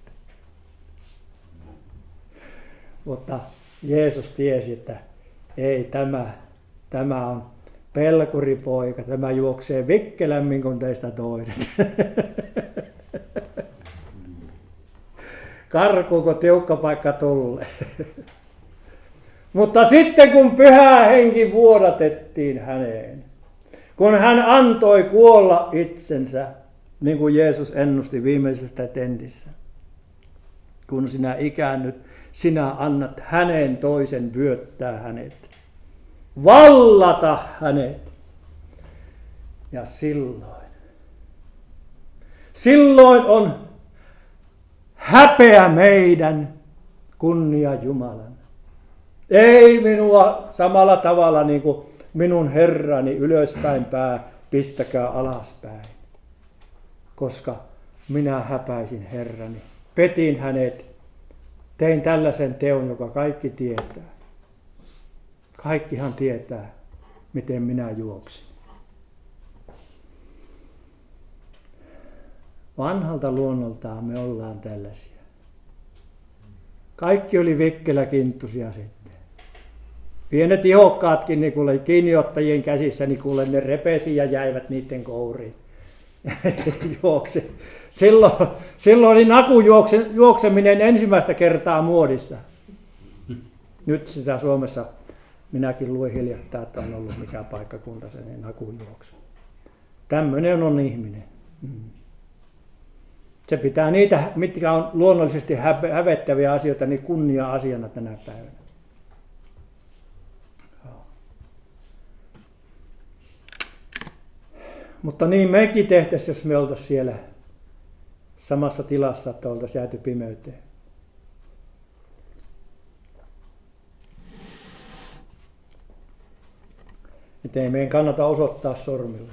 Mutta Jeesus tiesi, että ei tämä, tämä on pelkuripoika, tämä juoksee vikkelämmin kuin teistä toiset. Karkuuko tiukka paikka tulee. Mutta sitten kun Pyhä Henki vuodatettiin häneen, kun hän antoi kuolla itsensä, niin kuin Jeesus ennusti viimeisestä tentissä, kun sinä ikäännyt, sinä annat hänen toisen vyöttää hänet, vallata hänet. Ja silloin, silloin on häpeä meidän, kunnia Jumalan. Ei minua samalla tavalla niin kuin minun Herrani ylöspäin pää, pistäkää alaspäin. Koska minä häpäisin Herrani, petin hänet, tein tällaisen teon, joka kaikki tietää. Kaikkihan tietää, miten minä juoksin. Vanhalta luonnoltaan me ollaan tällaisia. Kaikki oli vikkeläkinttusia sitten. Pienet ihokkaatkin niin kuule, kiinniottajien käsissä, niin kuule, ne repesi ja jäivät niiden kouriin. Juokse. Silloin, silloin oli nakujuokseminen ensimmäistä kertaa muodissa. Nyt sitä Suomessa, minäkin luin hiljattain, että on ollut mikä paikkakunta se niin nakujuoksu. Tämmöinen on ihminen. Se pitää niitä, mitkä on luonnollisesti hävettäviä asioita, niin kunnia-asiana tänä päivänä. Mutta niin mekin tehtäisiin, jos me oltaisiin siellä samassa tilassa, että oltaisiin jääty pimeyteen. Että ei meidän kannata osoittaa sormilla.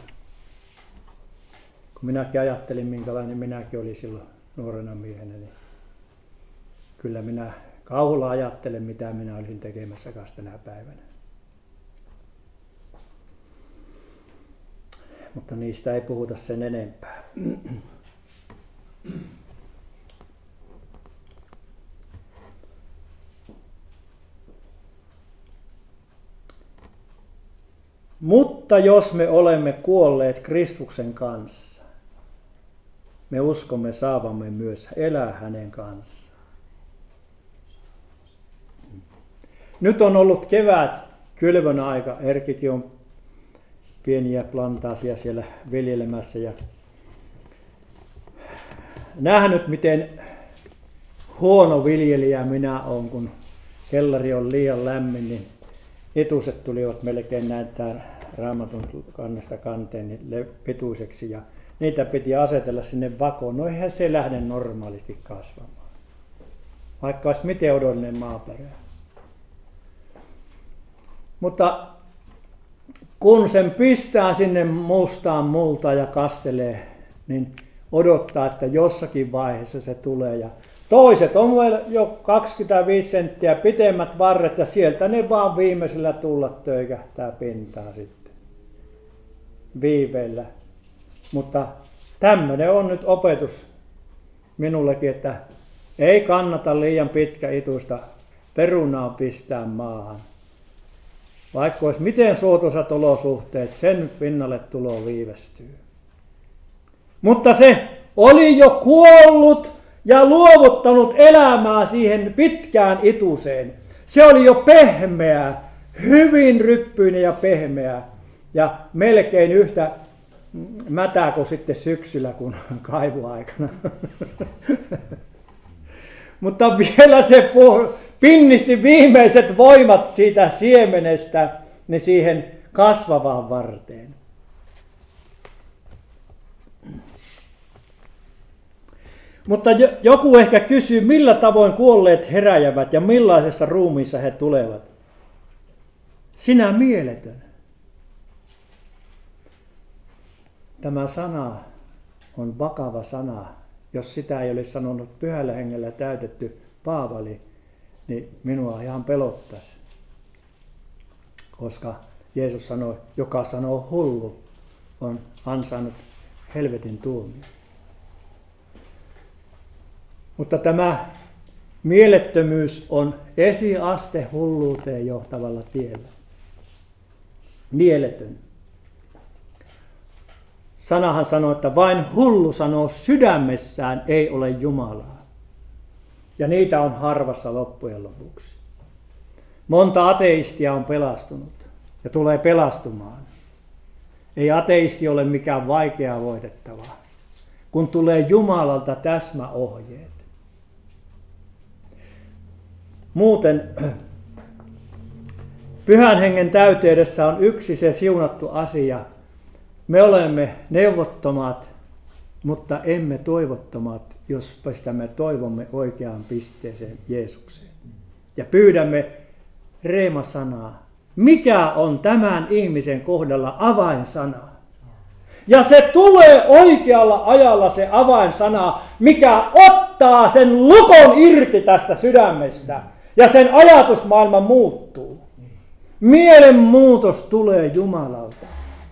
Kun minäkin ajattelin, minkälainen minäkin olin silloin nuorena miehenä, niin kyllä minä kauhulla ajattelen, mitä minä olisin tekemässä kanssa tänä päivänä. Mutta niistä ei puhuta sen enempää. Mutta jos me olemme kuolleet Kristuksen kanssa, me uskomme saavamme myös elää hänen kanssaan. Nyt on ollut kevät, kylvön aika. Erkkikin on pieniä plantaasia siellä viljelemässä ja nähnyt, miten huono viljelijä minä olen, kun kellari on liian lämmin, niin etuset tulivat melkein näyttää Raamatun kannesta kanteen niin pituiseksi ja niitä piti asetella sinne vakoon. No eihän se lähde normaalisti kasvamaan, vaikka olisi miten odollinen maaperä. Mutta kun sen pistää sinne mustaan multaan ja kastelee, niin odottaa, että jossakin vaiheessa se tulee. Ja toiset on jo kaksikymmentäviisi senttiä pitemmät varret ja sieltä ne vaan viimeisellä tulla töykähtää pintaa sitten. Viiveillä. Mutta tämmöinen on nyt opetus minullekin, että ei kannata liian pitkä itusta perunaa pistää maahan. Vaikka olisi miten suotuisat olosuhteet, sen pinnalle tulo viivästyy. Mutta se oli jo kuollut ja luovuttanut elämää siihen pitkään ituseen. Se oli jo pehmeä, hyvin ryppyinen ja pehmeä ja melkein yhtä mätää kuin sitten syksyllä kuin kaivuaikana. Mutta vielä se pinnisti viimeiset voimat siitä siemenestä niin siihen kasvavaan varteen. Mutta joku ehkä kysyy, millä tavoin kuolleet heräjävät ja millaisessa ruumiissa he tulevat. Sinä mieletön. Tämä sana on vakava sana. Jos sitä ei olisi sanonut pyhällä hengellä täytetty Paavali, niin minua ihan pelottaisi. Koska Jeesus sanoi, joka sanoo hullu, on ansainnut helvetin tuomion. Mutta tämä mielettömyys on esiaste hulluuteen johtavalla tiellä. Mieletön. Sanahan sanoo, että vain hullu sanoo sydämessään ei ole Jumalaa. Ja niitä on harvassa loppujen lopuksi. Monta ateistia on pelastunut ja tulee pelastumaan. Ei ateisti ole mikään vaikea voitettava, kun tulee Jumalalta täsmäohjeet. Muuten Pyhän Hengen täyteydessä on yksi se siunattu asia. Me olemme neuvottomat, mutta emme toivottomat, jos pistämme toivomme oikeaan pisteeseen Jeesukseen. Ja pyydämme reema-sanaa. Mikä on tämän ihmisen kohdalla avainsana? Ja se tulee oikealla ajalla se avainsana, mikä ottaa sen lukon irti tästä sydämestä. Ja sen ajatusmaailma muuttuu. Mielenmuutos tulee Jumalalta.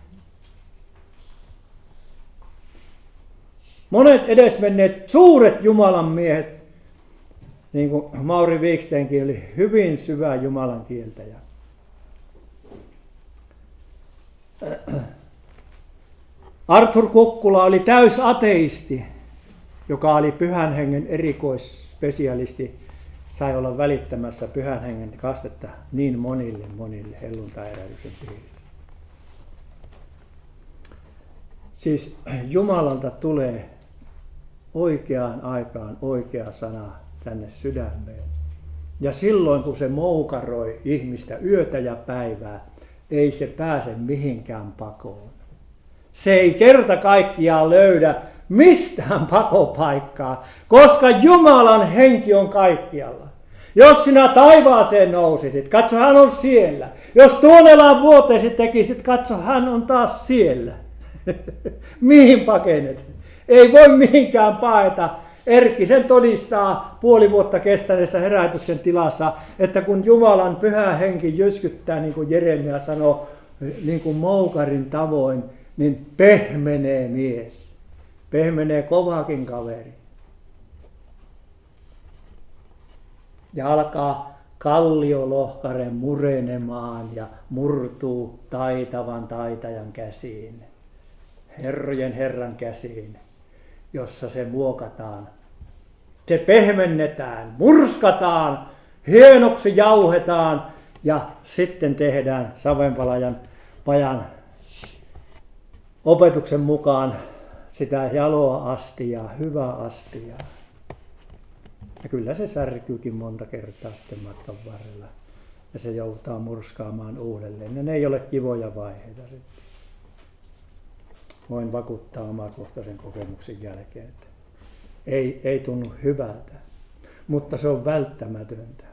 Monet edesmenneet suuret Jumalan miehet, niin kuin Mauri Wikstenkin oli hyvin syvä Jumalan kieltäjä. Arthur Kukkula oli täys ateisti, joka oli Pyhän Hengen erikoisspesialisti, sai olla välittämässä Pyhän Hengen kastetta niin monille monille helluntaiherätyksen piirissä. Siis Jumalalta tulee oikeaan aikaan oikea sana tänne sydämeen. Ja silloin kun se moukaroi ihmistä yötä ja päivää, ei se pääse mihinkään pakoon. Se ei kerta kaikkiaan löydä mistään pakopaikkaa, koska Jumalan henki on kaikkialla. Jos sinä taivaaseen nousisit, katso, hän on siellä. Jos tuonellaan vuoteesi tekisit, katso, hän on taas siellä. Mihin pakenet? Ei voi mihinkään paeta. Erkki sen todistaa puoli vuotta kestäneessä herätyksen tilassa, että kun Jumalan pyhä henki jyskyttää, niin kuin Jeremia sanoo, niin kuin moukarin tavoin, niin pehmenee mies. Pehmenee kovakin kaveri. Ja alkaa kalliolohkare murenemaan ja murtuu taitavan taitajan käsiin. Herrojen Herran käsiin, jossa se muokataan. Se pehmennetään, murskataan, hienoksi jauhetaan ja sitten tehdään Savenpalajan pajan opetuksen mukaan sitä jaloa astiaa, hyvää astiaa. Ja kyllä se särkyykin monta kertaa sitten matkan varrella. Ja se joutaa murskaamaan uudelleen. Ja ne ei ole kivoja vaiheita sitten. Voin vakuuttaa omakohtaisen kokemuksen jälkeen, että ei, ei tunnu hyvältä, mutta se on välttämätöntä.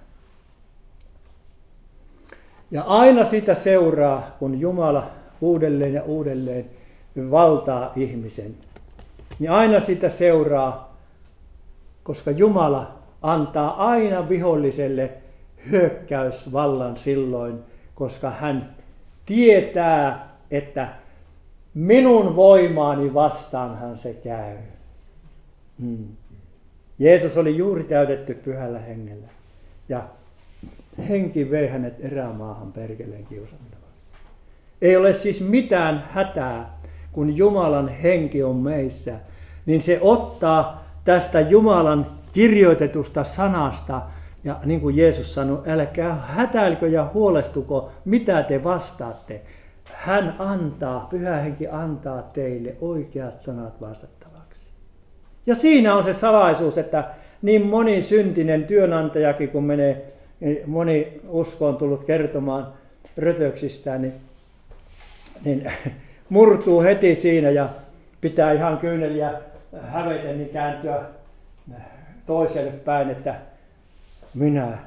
Ja aina sitä seuraa, kun Jumala uudelleen ja uudelleen valtaa ihmisen, niin aina sitä seuraa, koska Jumala antaa aina viholliselle hyökkäysvallan silloin, koska hän tietää, että minun voimaani vastaanhan se käy. Hmm. Jeesus oli juuri täytetty pyhällä hengellä ja henki vei hänet erämaahan perkeleen kiusattavaksi. Ei ole siis mitään hätää, kun Jumalan henki on meissä, niin se ottaa tästä Jumalan kirjoitetusta sanasta, ja niin kuin Jeesus sanoi, älkää hätäilkö ja huolestuko, mitä te vastaatte. Hän antaa, pyhä henki antaa teille oikeat sanat vastattavaksi. Ja siinä on se salaisuus, että niin moni syntinen työnantajakin, kun menee, moni usko on tullut kertomaan rötöksistään, niin, niin murtuu heti siinä ja pitää ihan kyyneliä häveten niin kääntyä toiselle päin, että minä,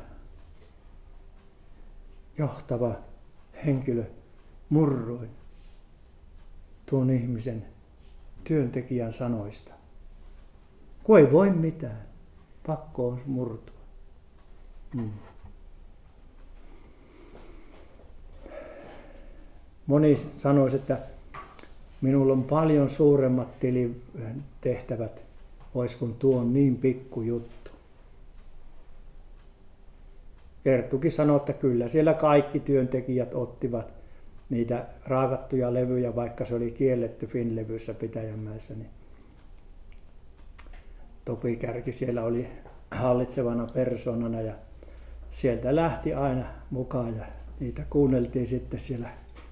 johtava henkilö, murruin tuon ihmisen työntekijän sanoista. Kun ei voi mitään, pakko on murtua. Hmm. Moni sanoisi, että minulla on paljon suuremmat tilitehtävät, ois kun tuo on niin pikku juttu. Kerttukin sanoi, että kyllä siellä kaikki työntekijät ottivat niitä raakattuja levyjä, vaikka se oli kielletty Finlevyssä Pitäjänmäessä. Niin Topi Kärki siellä oli hallitsevana persoonana ja sieltä lähti aina mukaan ja niitä kuunneltiin sitten siellä.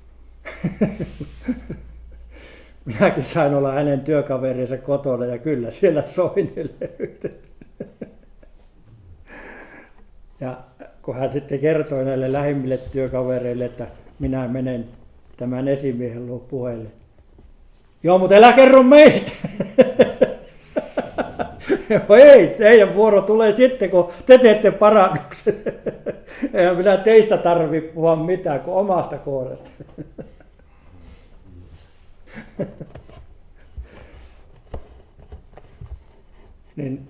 Minäkin sain olla hänen työkaverinsa kotona ja kyllä siellä soi ne levyt. Ja kun hän sitten kertoi näille lähimmille työkavereille, että minä menen tämän esimiehen luo puheelle. Joo, mutta älä kerro meistä. Ei, teidän vuoro tulee sitten, kun te teette parannuksen. Eihän minä teistä tarvitse puhua mitään kuin omasta kohdasta. Niin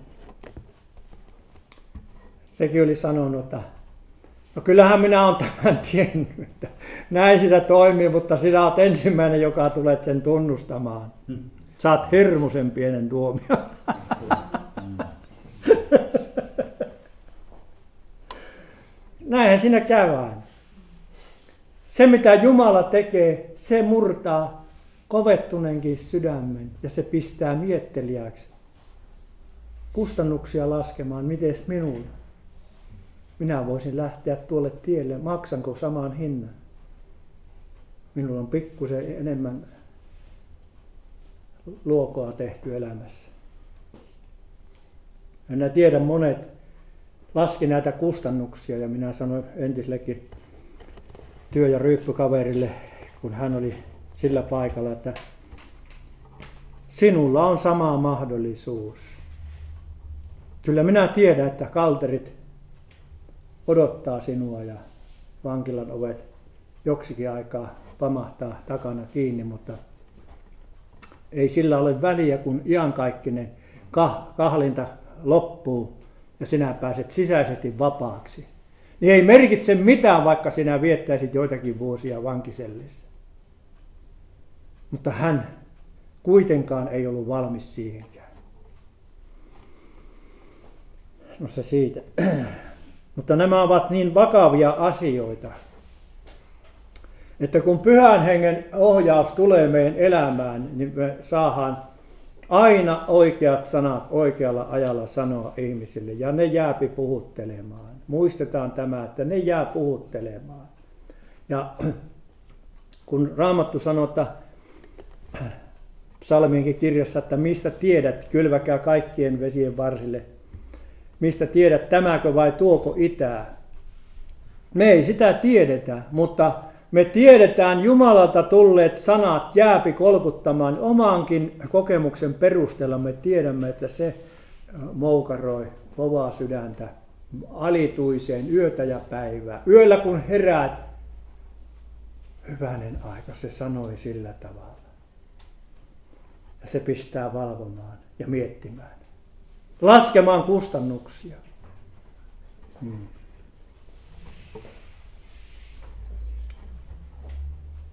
sekin oli sanonut, että no kyllähän minä olen tämän tiennyt, että näin sitä toimii, mutta sinä olet ensimmäinen, joka tulet sen tunnustamaan. Saat hirmuisen pienen tuomion. Näinhän siinä käy aina. Se mitä Jumala tekee, se murtaa kovettuneenkin sydämen ja se pistää miettelijäksi kustannuksia laskemaan, miten minulla. Minä voisin lähteä tuolle tielle, maksanko saman hinnan. Minulla on pikkusen enemmän luokoa tehty elämässä. En tiedä, monet laski näitä kustannuksia ja minä sanoin entisellekin työ- ja ryyppykaverille, kun hän oli sillä paikalla, että sinulla on sama mahdollisuus. Kyllä minä tiedän, että kalterit odottaa sinua ja vankilan ovet joksikin aikaa pamahtaa takana kiinni, mutta ei sillä ole väliä, kun iankaikkinen kahlinta loppuu ja sinä pääset sisäisesti vapaaksi. Niin ei merkitse mitään, vaikka sinä viettäisit joitakin vuosia vankisellissä. Mutta hän kuitenkaan ei ollut valmis siihenkään. No se siitä. Mutta nämä ovat niin vakavia asioita, että kun Pyhän Hengen ohjaus tulee meidän elämään, niin me saadaan aina oikeat sanat oikealla ajalla sanoa ihmisille, ja ne jääpi puhuttelemaan. Muistetaan tämä, että ne jää puhuttelemaan. Ja kun Raamattu sanoo, että Psalmienkin kirjassa, että mistä tiedät, kylväkää kaikkien vesien varsille, mistä tiedät, tämäkö vai tuoko itää. Me ei sitä tiedetä, mutta me tiedetään Jumalalta tulleet sanat jääpi kolkuttamaan omankin kokemuksen perusteella. Me tiedämme, että se moukaroi kovaa sydäntä alituiseen yötä ja päivää. Yöllä kun heräät, hyvänen aika, se sanoi sillä tavalla. Ja se pistää valvomaan ja miettimään. Laskemaan kustannuksia. Hmm.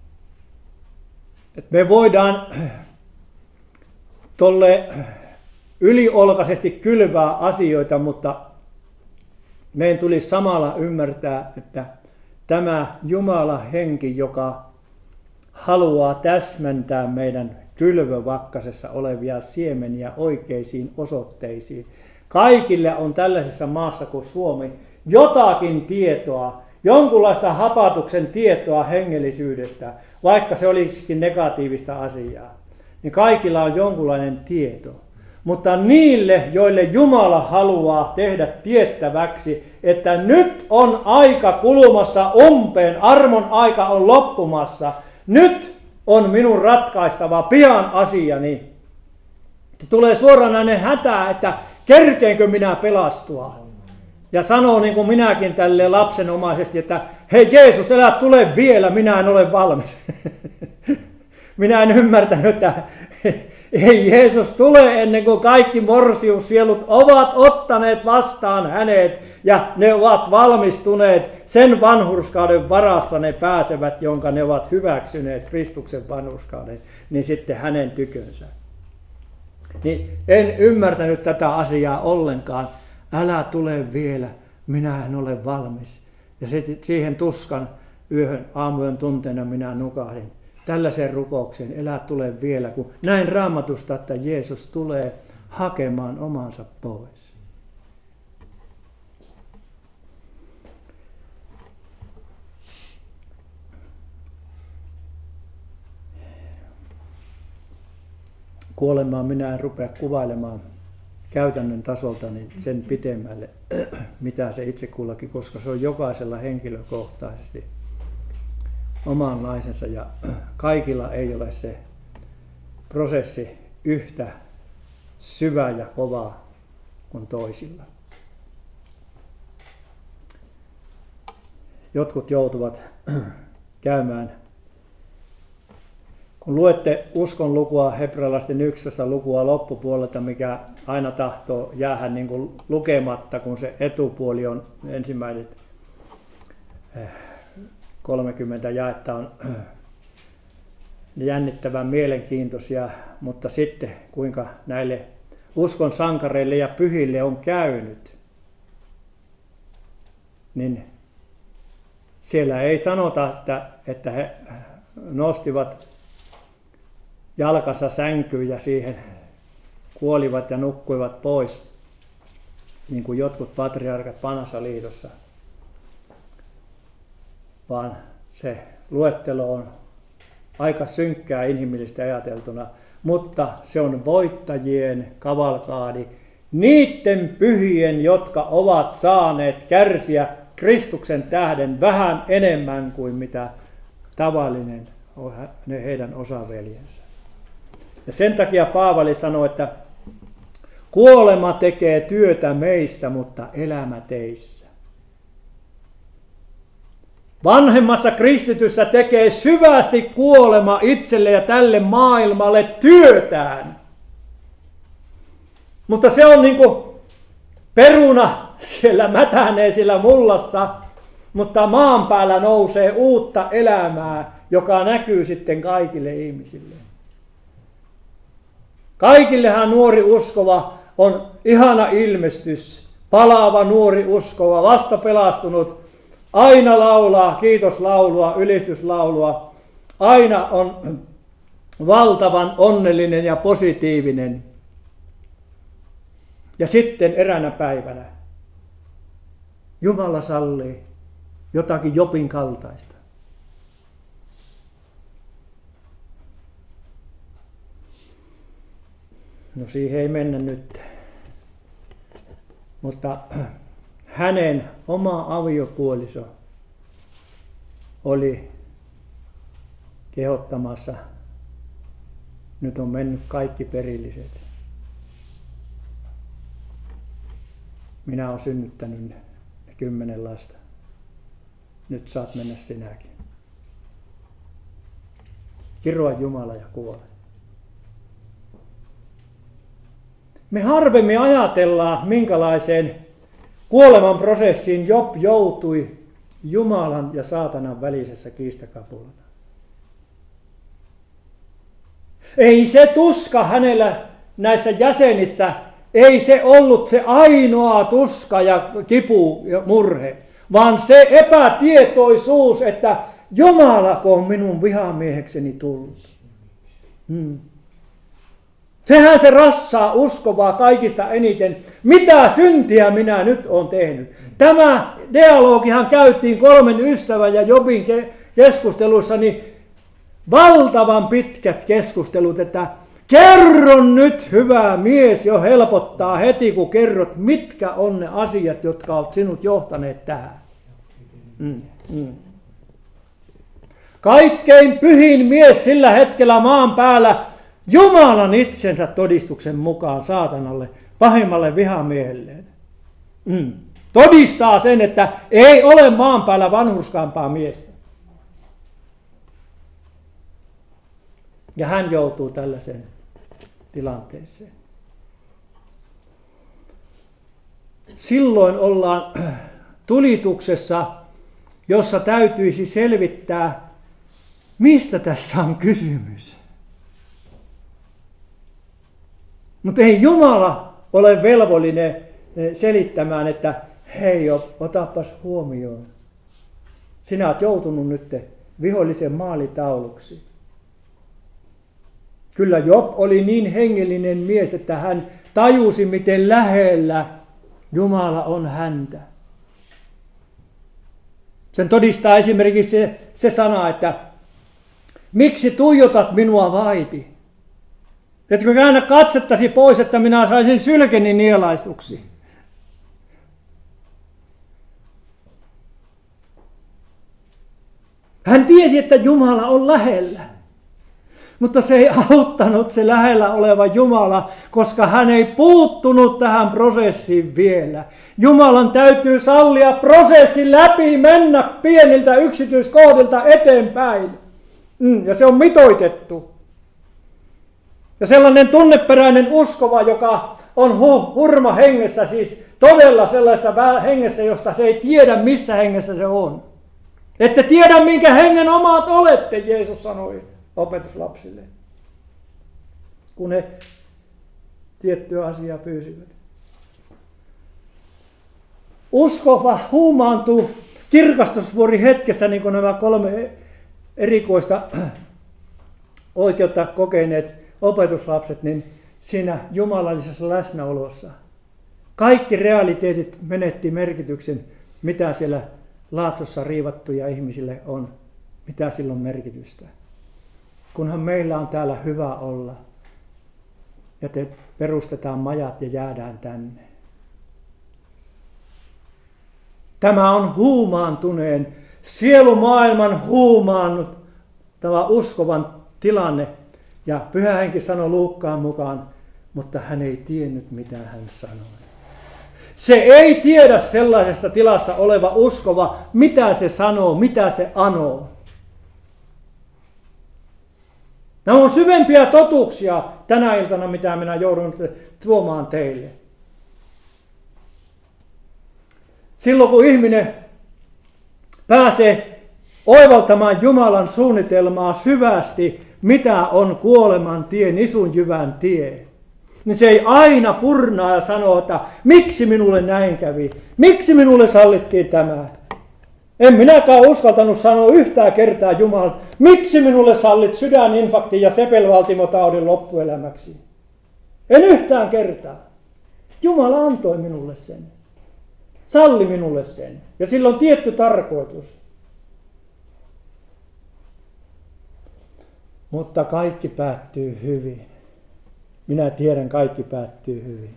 Et me voidaan tolle yliolkaisesti kylvää asioita, mutta meidän tulisi samalla ymmärtää, että tämä Jumalan henki, joka haluaa täsmentää meidän kylvövakkasessa olevia siemeniä oikeisiin osoitteisiin. Kaikille on tällaisessa maassa kuin Suomi jotakin tietoa, jonkunlaista hapatuksen tietoa hengellisyydestä, vaikka se olisikin negatiivista asiaa. Niin kaikilla on jonkunlainen tieto. Mutta niille, joille Jumala haluaa tehdä tiettäväksi, että nyt on aika kulumassa umpeen, armon aika on loppumassa, nyt on minun ratkaistava pian asiani. Se tulee suoranainen hätä, että kerkeenkö minä pelastua. Ja sanoo niin kuin minäkin tälle lapsenomaisesti, että hei Jeesus, älä tule vielä, minä en ole valmis. Minä en ymmärtänyt, että ei Jeesus tule ennen kuin kaikki morsiussielut ovat ottaneet vastaan hänet ja ne ovat valmistuneet sen vanhurskauden varassa, ne pääsevät, jonka ne ovat hyväksyneet Kristuksen vanhurskauden, niin sitten hänen tykönsä. Niin en ymmärtänyt tätä asiaa ollenkaan. Älä tule vielä, minä en ole valmis. Ja siihen tuskan yöhön aamuyön tunteena minä nukahdin. Tällaiseen rukoukseen, elä tule vielä, kun näin Raamatusta, että Jeesus tulee hakemaan omansa pois. Kuolemaa minä en rupea kuvailemaan käytännön tasolta niin sen pitemmälle, mitä se itse kullakin, koska se on jokaisella henkilökohtaisesti omanlaisensa ja kaikilla ei ole se prosessi yhtä syvä ja kova kuin toisilla. Jotkut joutuvat käymään, kun luette uskon lukua, hebrealaisten yksitoista lukua loppupuolelta, mikä aina tahtoo jäädä niin kuin lukematta, kun se etupuoli on ensimmäiset kolmekymmentä jaetta on jännittävän mielenkiintoisia, mutta sitten kuinka näille uskon sankareille ja pyhille on käynyt, niin siellä ei sanota, että, että he nostivat jalkansa sänkyyn ja siihen kuolivat ja nukkuivat pois, niin kuin jotkut patriarkat vanhassa liitossa. Vaan se luettelo on aika synkkää inhimillisesti ajateltuna, mutta se on voittajien kavalkaadi, niiden pyhien, jotka ovat saaneet kärsiä Kristuksen tähden vähän enemmän kuin mitä tavallinen on ne heidän osaveljensä. Ja sen takia Paavali sanoi, että kuolema tekee työtä meissä, mutta elämä teissä. Vanhemmassa kristityssä tekee syvästi kuolema itselle ja tälle maailmalle työtään. Mutta se on niin kuin peruna siellä mätänee siellä mullassa, mutta maan päällä nousee uutta elämää, joka näkyy sitten kaikille ihmisille. Kaikillehan nuori uskova on ihana ilmestys, palaava nuori uskova, vasta pelastunut, aina laulaa kiitoslaulua, ylistyslaulua, aina on valtavan onnellinen ja positiivinen. Ja sitten eräänä päivänä Jumala sallii jotakin Jobin kaltaista. No siihen ei mennä nyt, mutta hänen oma aviopuoliso oli kehottamassa, nyt on mennyt kaikki perilliset. Minä olen synnyttänyt ne kymmenen lasta. Nyt saat mennä sinäkin. Kiroa Jumala ja kuole. Me harvemmin ajatellaan, minkälaiseen kuoleman prosessiin Job joutui Jumalan ja saatanan välisessä kiistakapulana. Ei se tuska hänellä näissä jäsenissä ei se ollut se ainoa tuska ja kipu ja murhe, vaan se epätietoisuus, että Jumalako on minun vihamiehekseni tullut. Hmm. Sehän se rassaa uskovaa kaikista eniten. Mitä syntiä minä nyt olen tehnyt? Tämä dialogihan käytiin kolmen ystävän ja Jobin keskustelussa, niin valtavan pitkät keskustelut, että kerron nyt, hyvä mies, jo helpottaa heti, kun kerrot, mitkä on ne asiat, jotka ovat sinut johtaneet tähän. Mm, mm. Kaikkein pyhin mies sillä hetkellä maan päällä Jumalan itsensä todistuksen mukaan saatanalle, pahimmalle vihamiehelleen. Mm. Todistaa sen, että ei ole maan päällä vanhurskaampaa miestä. Ja hän joutuu tällaiseen tilanteeseen. Silloin ollaan tulituksessa, jossa täytyisi selvittää, mistä tässä on kysymys. Mutta ei Jumala ole velvollinen selittämään, että hei Job, otapas huomioon. Sinä olet joutunut nyt vihollisen maalitauluksi. Kyllä Job oli niin hengellinen mies, että hän tajusi, miten lähellä Jumala on häntä. Sen todistaa esimerkiksi se, se sana, että miksi tuijotat minua vaiti? Etkö käännä katsettasi pois, että minä saisin sylkeni nielaistuksi? Hän tiesi, että Jumala on lähellä. Mutta se ei auttanut se lähellä oleva Jumala, koska hän ei puuttunut tähän prosessiin vielä. Jumalan täytyy sallia prosessin läpi mennä pieniltä yksityiskohdilta eteenpäin. Mm, ja se on mitoitettu. Ja sellainen tunneperäinen uskova, joka on hu- hurma hengessä, siis todella sellaisessa hengessä, josta se ei tiedä, missä hengessä se on. Ette tiedä, minkä hengen omat olette, Jeesus sanoi opetuslapsille, kun he tiettyä asiaa pyysivät. Uskova huumaantuu kirkastusvuori hetkessä, niin kuin nämä kolme erikoista oikeutta kokeneet opetuslapset, niin siinä jumalallisessa läsnäolossa. Kaikki realiteetit menetti merkityksen, mitä siellä laaksossa riivattuja ihmisille on, mitä sillä on merkitystä. Kunhan meillä on täällä hyvä olla ja te perustetaan majat ja jäädään tänne. Tämä on huumaantuneen, sielumaailman huumaannuttava uskovan tilanne. Ja Pyhä Henki sanoi Luukkaan mukaan, mutta hän ei tiennyt mitä hän sanoi. Se ei tiedä sellaisesta tilassa oleva uskova, mitä se sanoo, mitä se anoo. Nämä on syvempiä totuuksia tänä iltana, mitä minä joudun tuomaan teille. Silloin kun ihminen pääsee oivaltamaan Jumalan suunnitelmaa syvästi, mitä on kuoleman tie, nisun jyvän tie, niin se ei aina purnaa ja sano, että miksi minulle näin kävi, miksi minulle sallittiin tämä. En minäkään uskaltanut sanoa yhtään kertaa Jumalalta, miksi minulle sallit sydäninfarktin ja sepelvaltimotaudin loppuelämäksi. En yhtään kertaa. Jumala antoi minulle sen. Salli minulle sen. Ja sillä on tietty tarkoitus. Mutta kaikki päättyy hyvin. Minä tiedän, kaikki päättyy hyvin.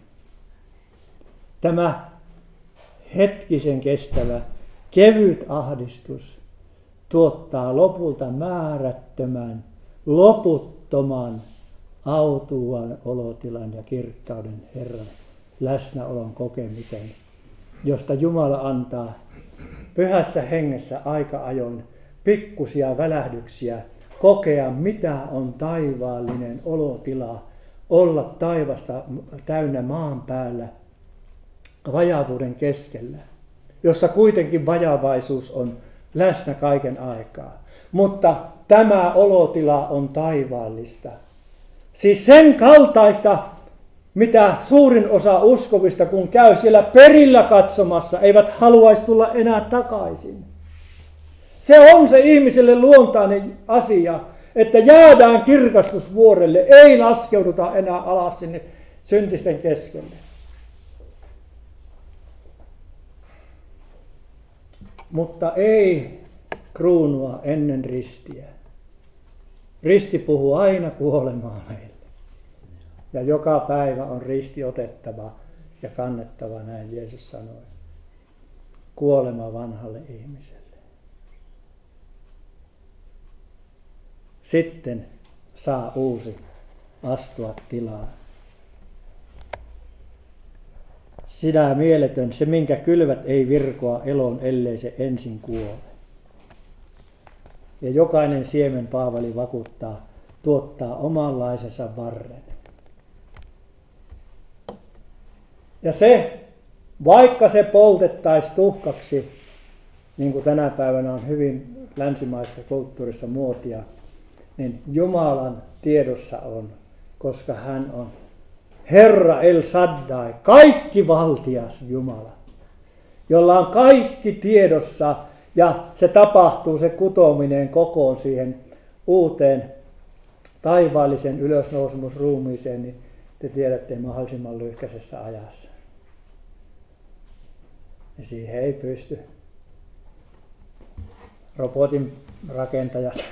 Tämä hetkisen kestävä, kevyt ahdistus tuottaa lopulta määrättömän, loputtoman, autuaan olotilan ja kirkkauden Herran läsnäolon kokemisen, josta Jumala antaa pyhässä hengessä aika ajoin pikkusia välähdyksiä kokea, mitä on taivaallinen olotila, olla taivasta täynnä maan päällä vajaavuuden keskellä, jossa kuitenkin vajavaisuus on läsnä kaiken aikaa. Mutta tämä olotila on taivaallista. Siis sen kaltaista mitä suurin osa uskovista, kun käy siellä perillä katsomassa, eivät haluaisi tulla enää takaisin. Se on se ihmiselle luontainen asia, että jäädään kirkastusvuorelle, ei laskeuduta enää alas sinne syntisten keskelle. Mutta ei kruunua ennen ristiä. Risti puhuu aina kuolemaa meille. Ja joka päivä on risti otettava ja kannettava, näin Jeesus sanoi. Kuolema vanhalle ihmiselle. Sitten saa uusi astua tilaan. Sinä mieletön, se minkä kylvät ei virkoa eloon, ellei se ensin kuole. Ja jokainen siemen, Paavali vakuuttaa, tuottaa omanlaisensa varren. Ja se, vaikka se poltettaisiin tuhkaksi, niin kuin tänä päivänä on hyvin länsimaisessa kulttuurissa muotia, niin Jumalan tiedossa on, koska hän on Herra El Shaddai, kaikki valtias Jumala, jolla on kaikki tiedossa, ja se tapahtuu, se kutominen kokoon siihen uuteen taivaallisen ylösnousemusruumiiseen, niin te tiedätte mahdollisimman lyhkäisessä ajassa. Ja siihen ei pysty robotin rakentajat.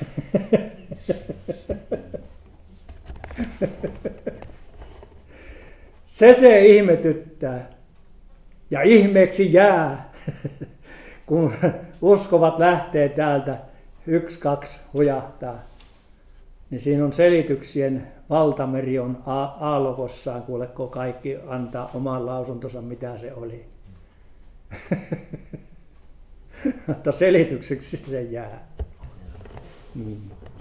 Se se ihmetyttää ja ihmeeksi jää, kun uskovat lähtee täältä yksi, kaksi hujahtaa. Niin siinä on selityksien valtameri on aallokossaan, kuuleko kaikki antaa oman lausuntonsa, mitä se oli. Mutta selitykseksi se jää. Hmm.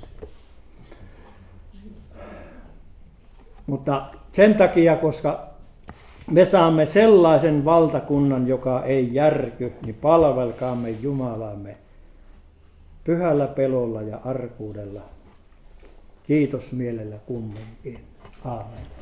Mutta sen takia, koska me saamme sellaisen valtakunnan, joka ei järky, niin palvelkaamme Jumalaamme pyhällä pelolla ja arkuudella. Kiitos mielellä kumminkin. Aamen.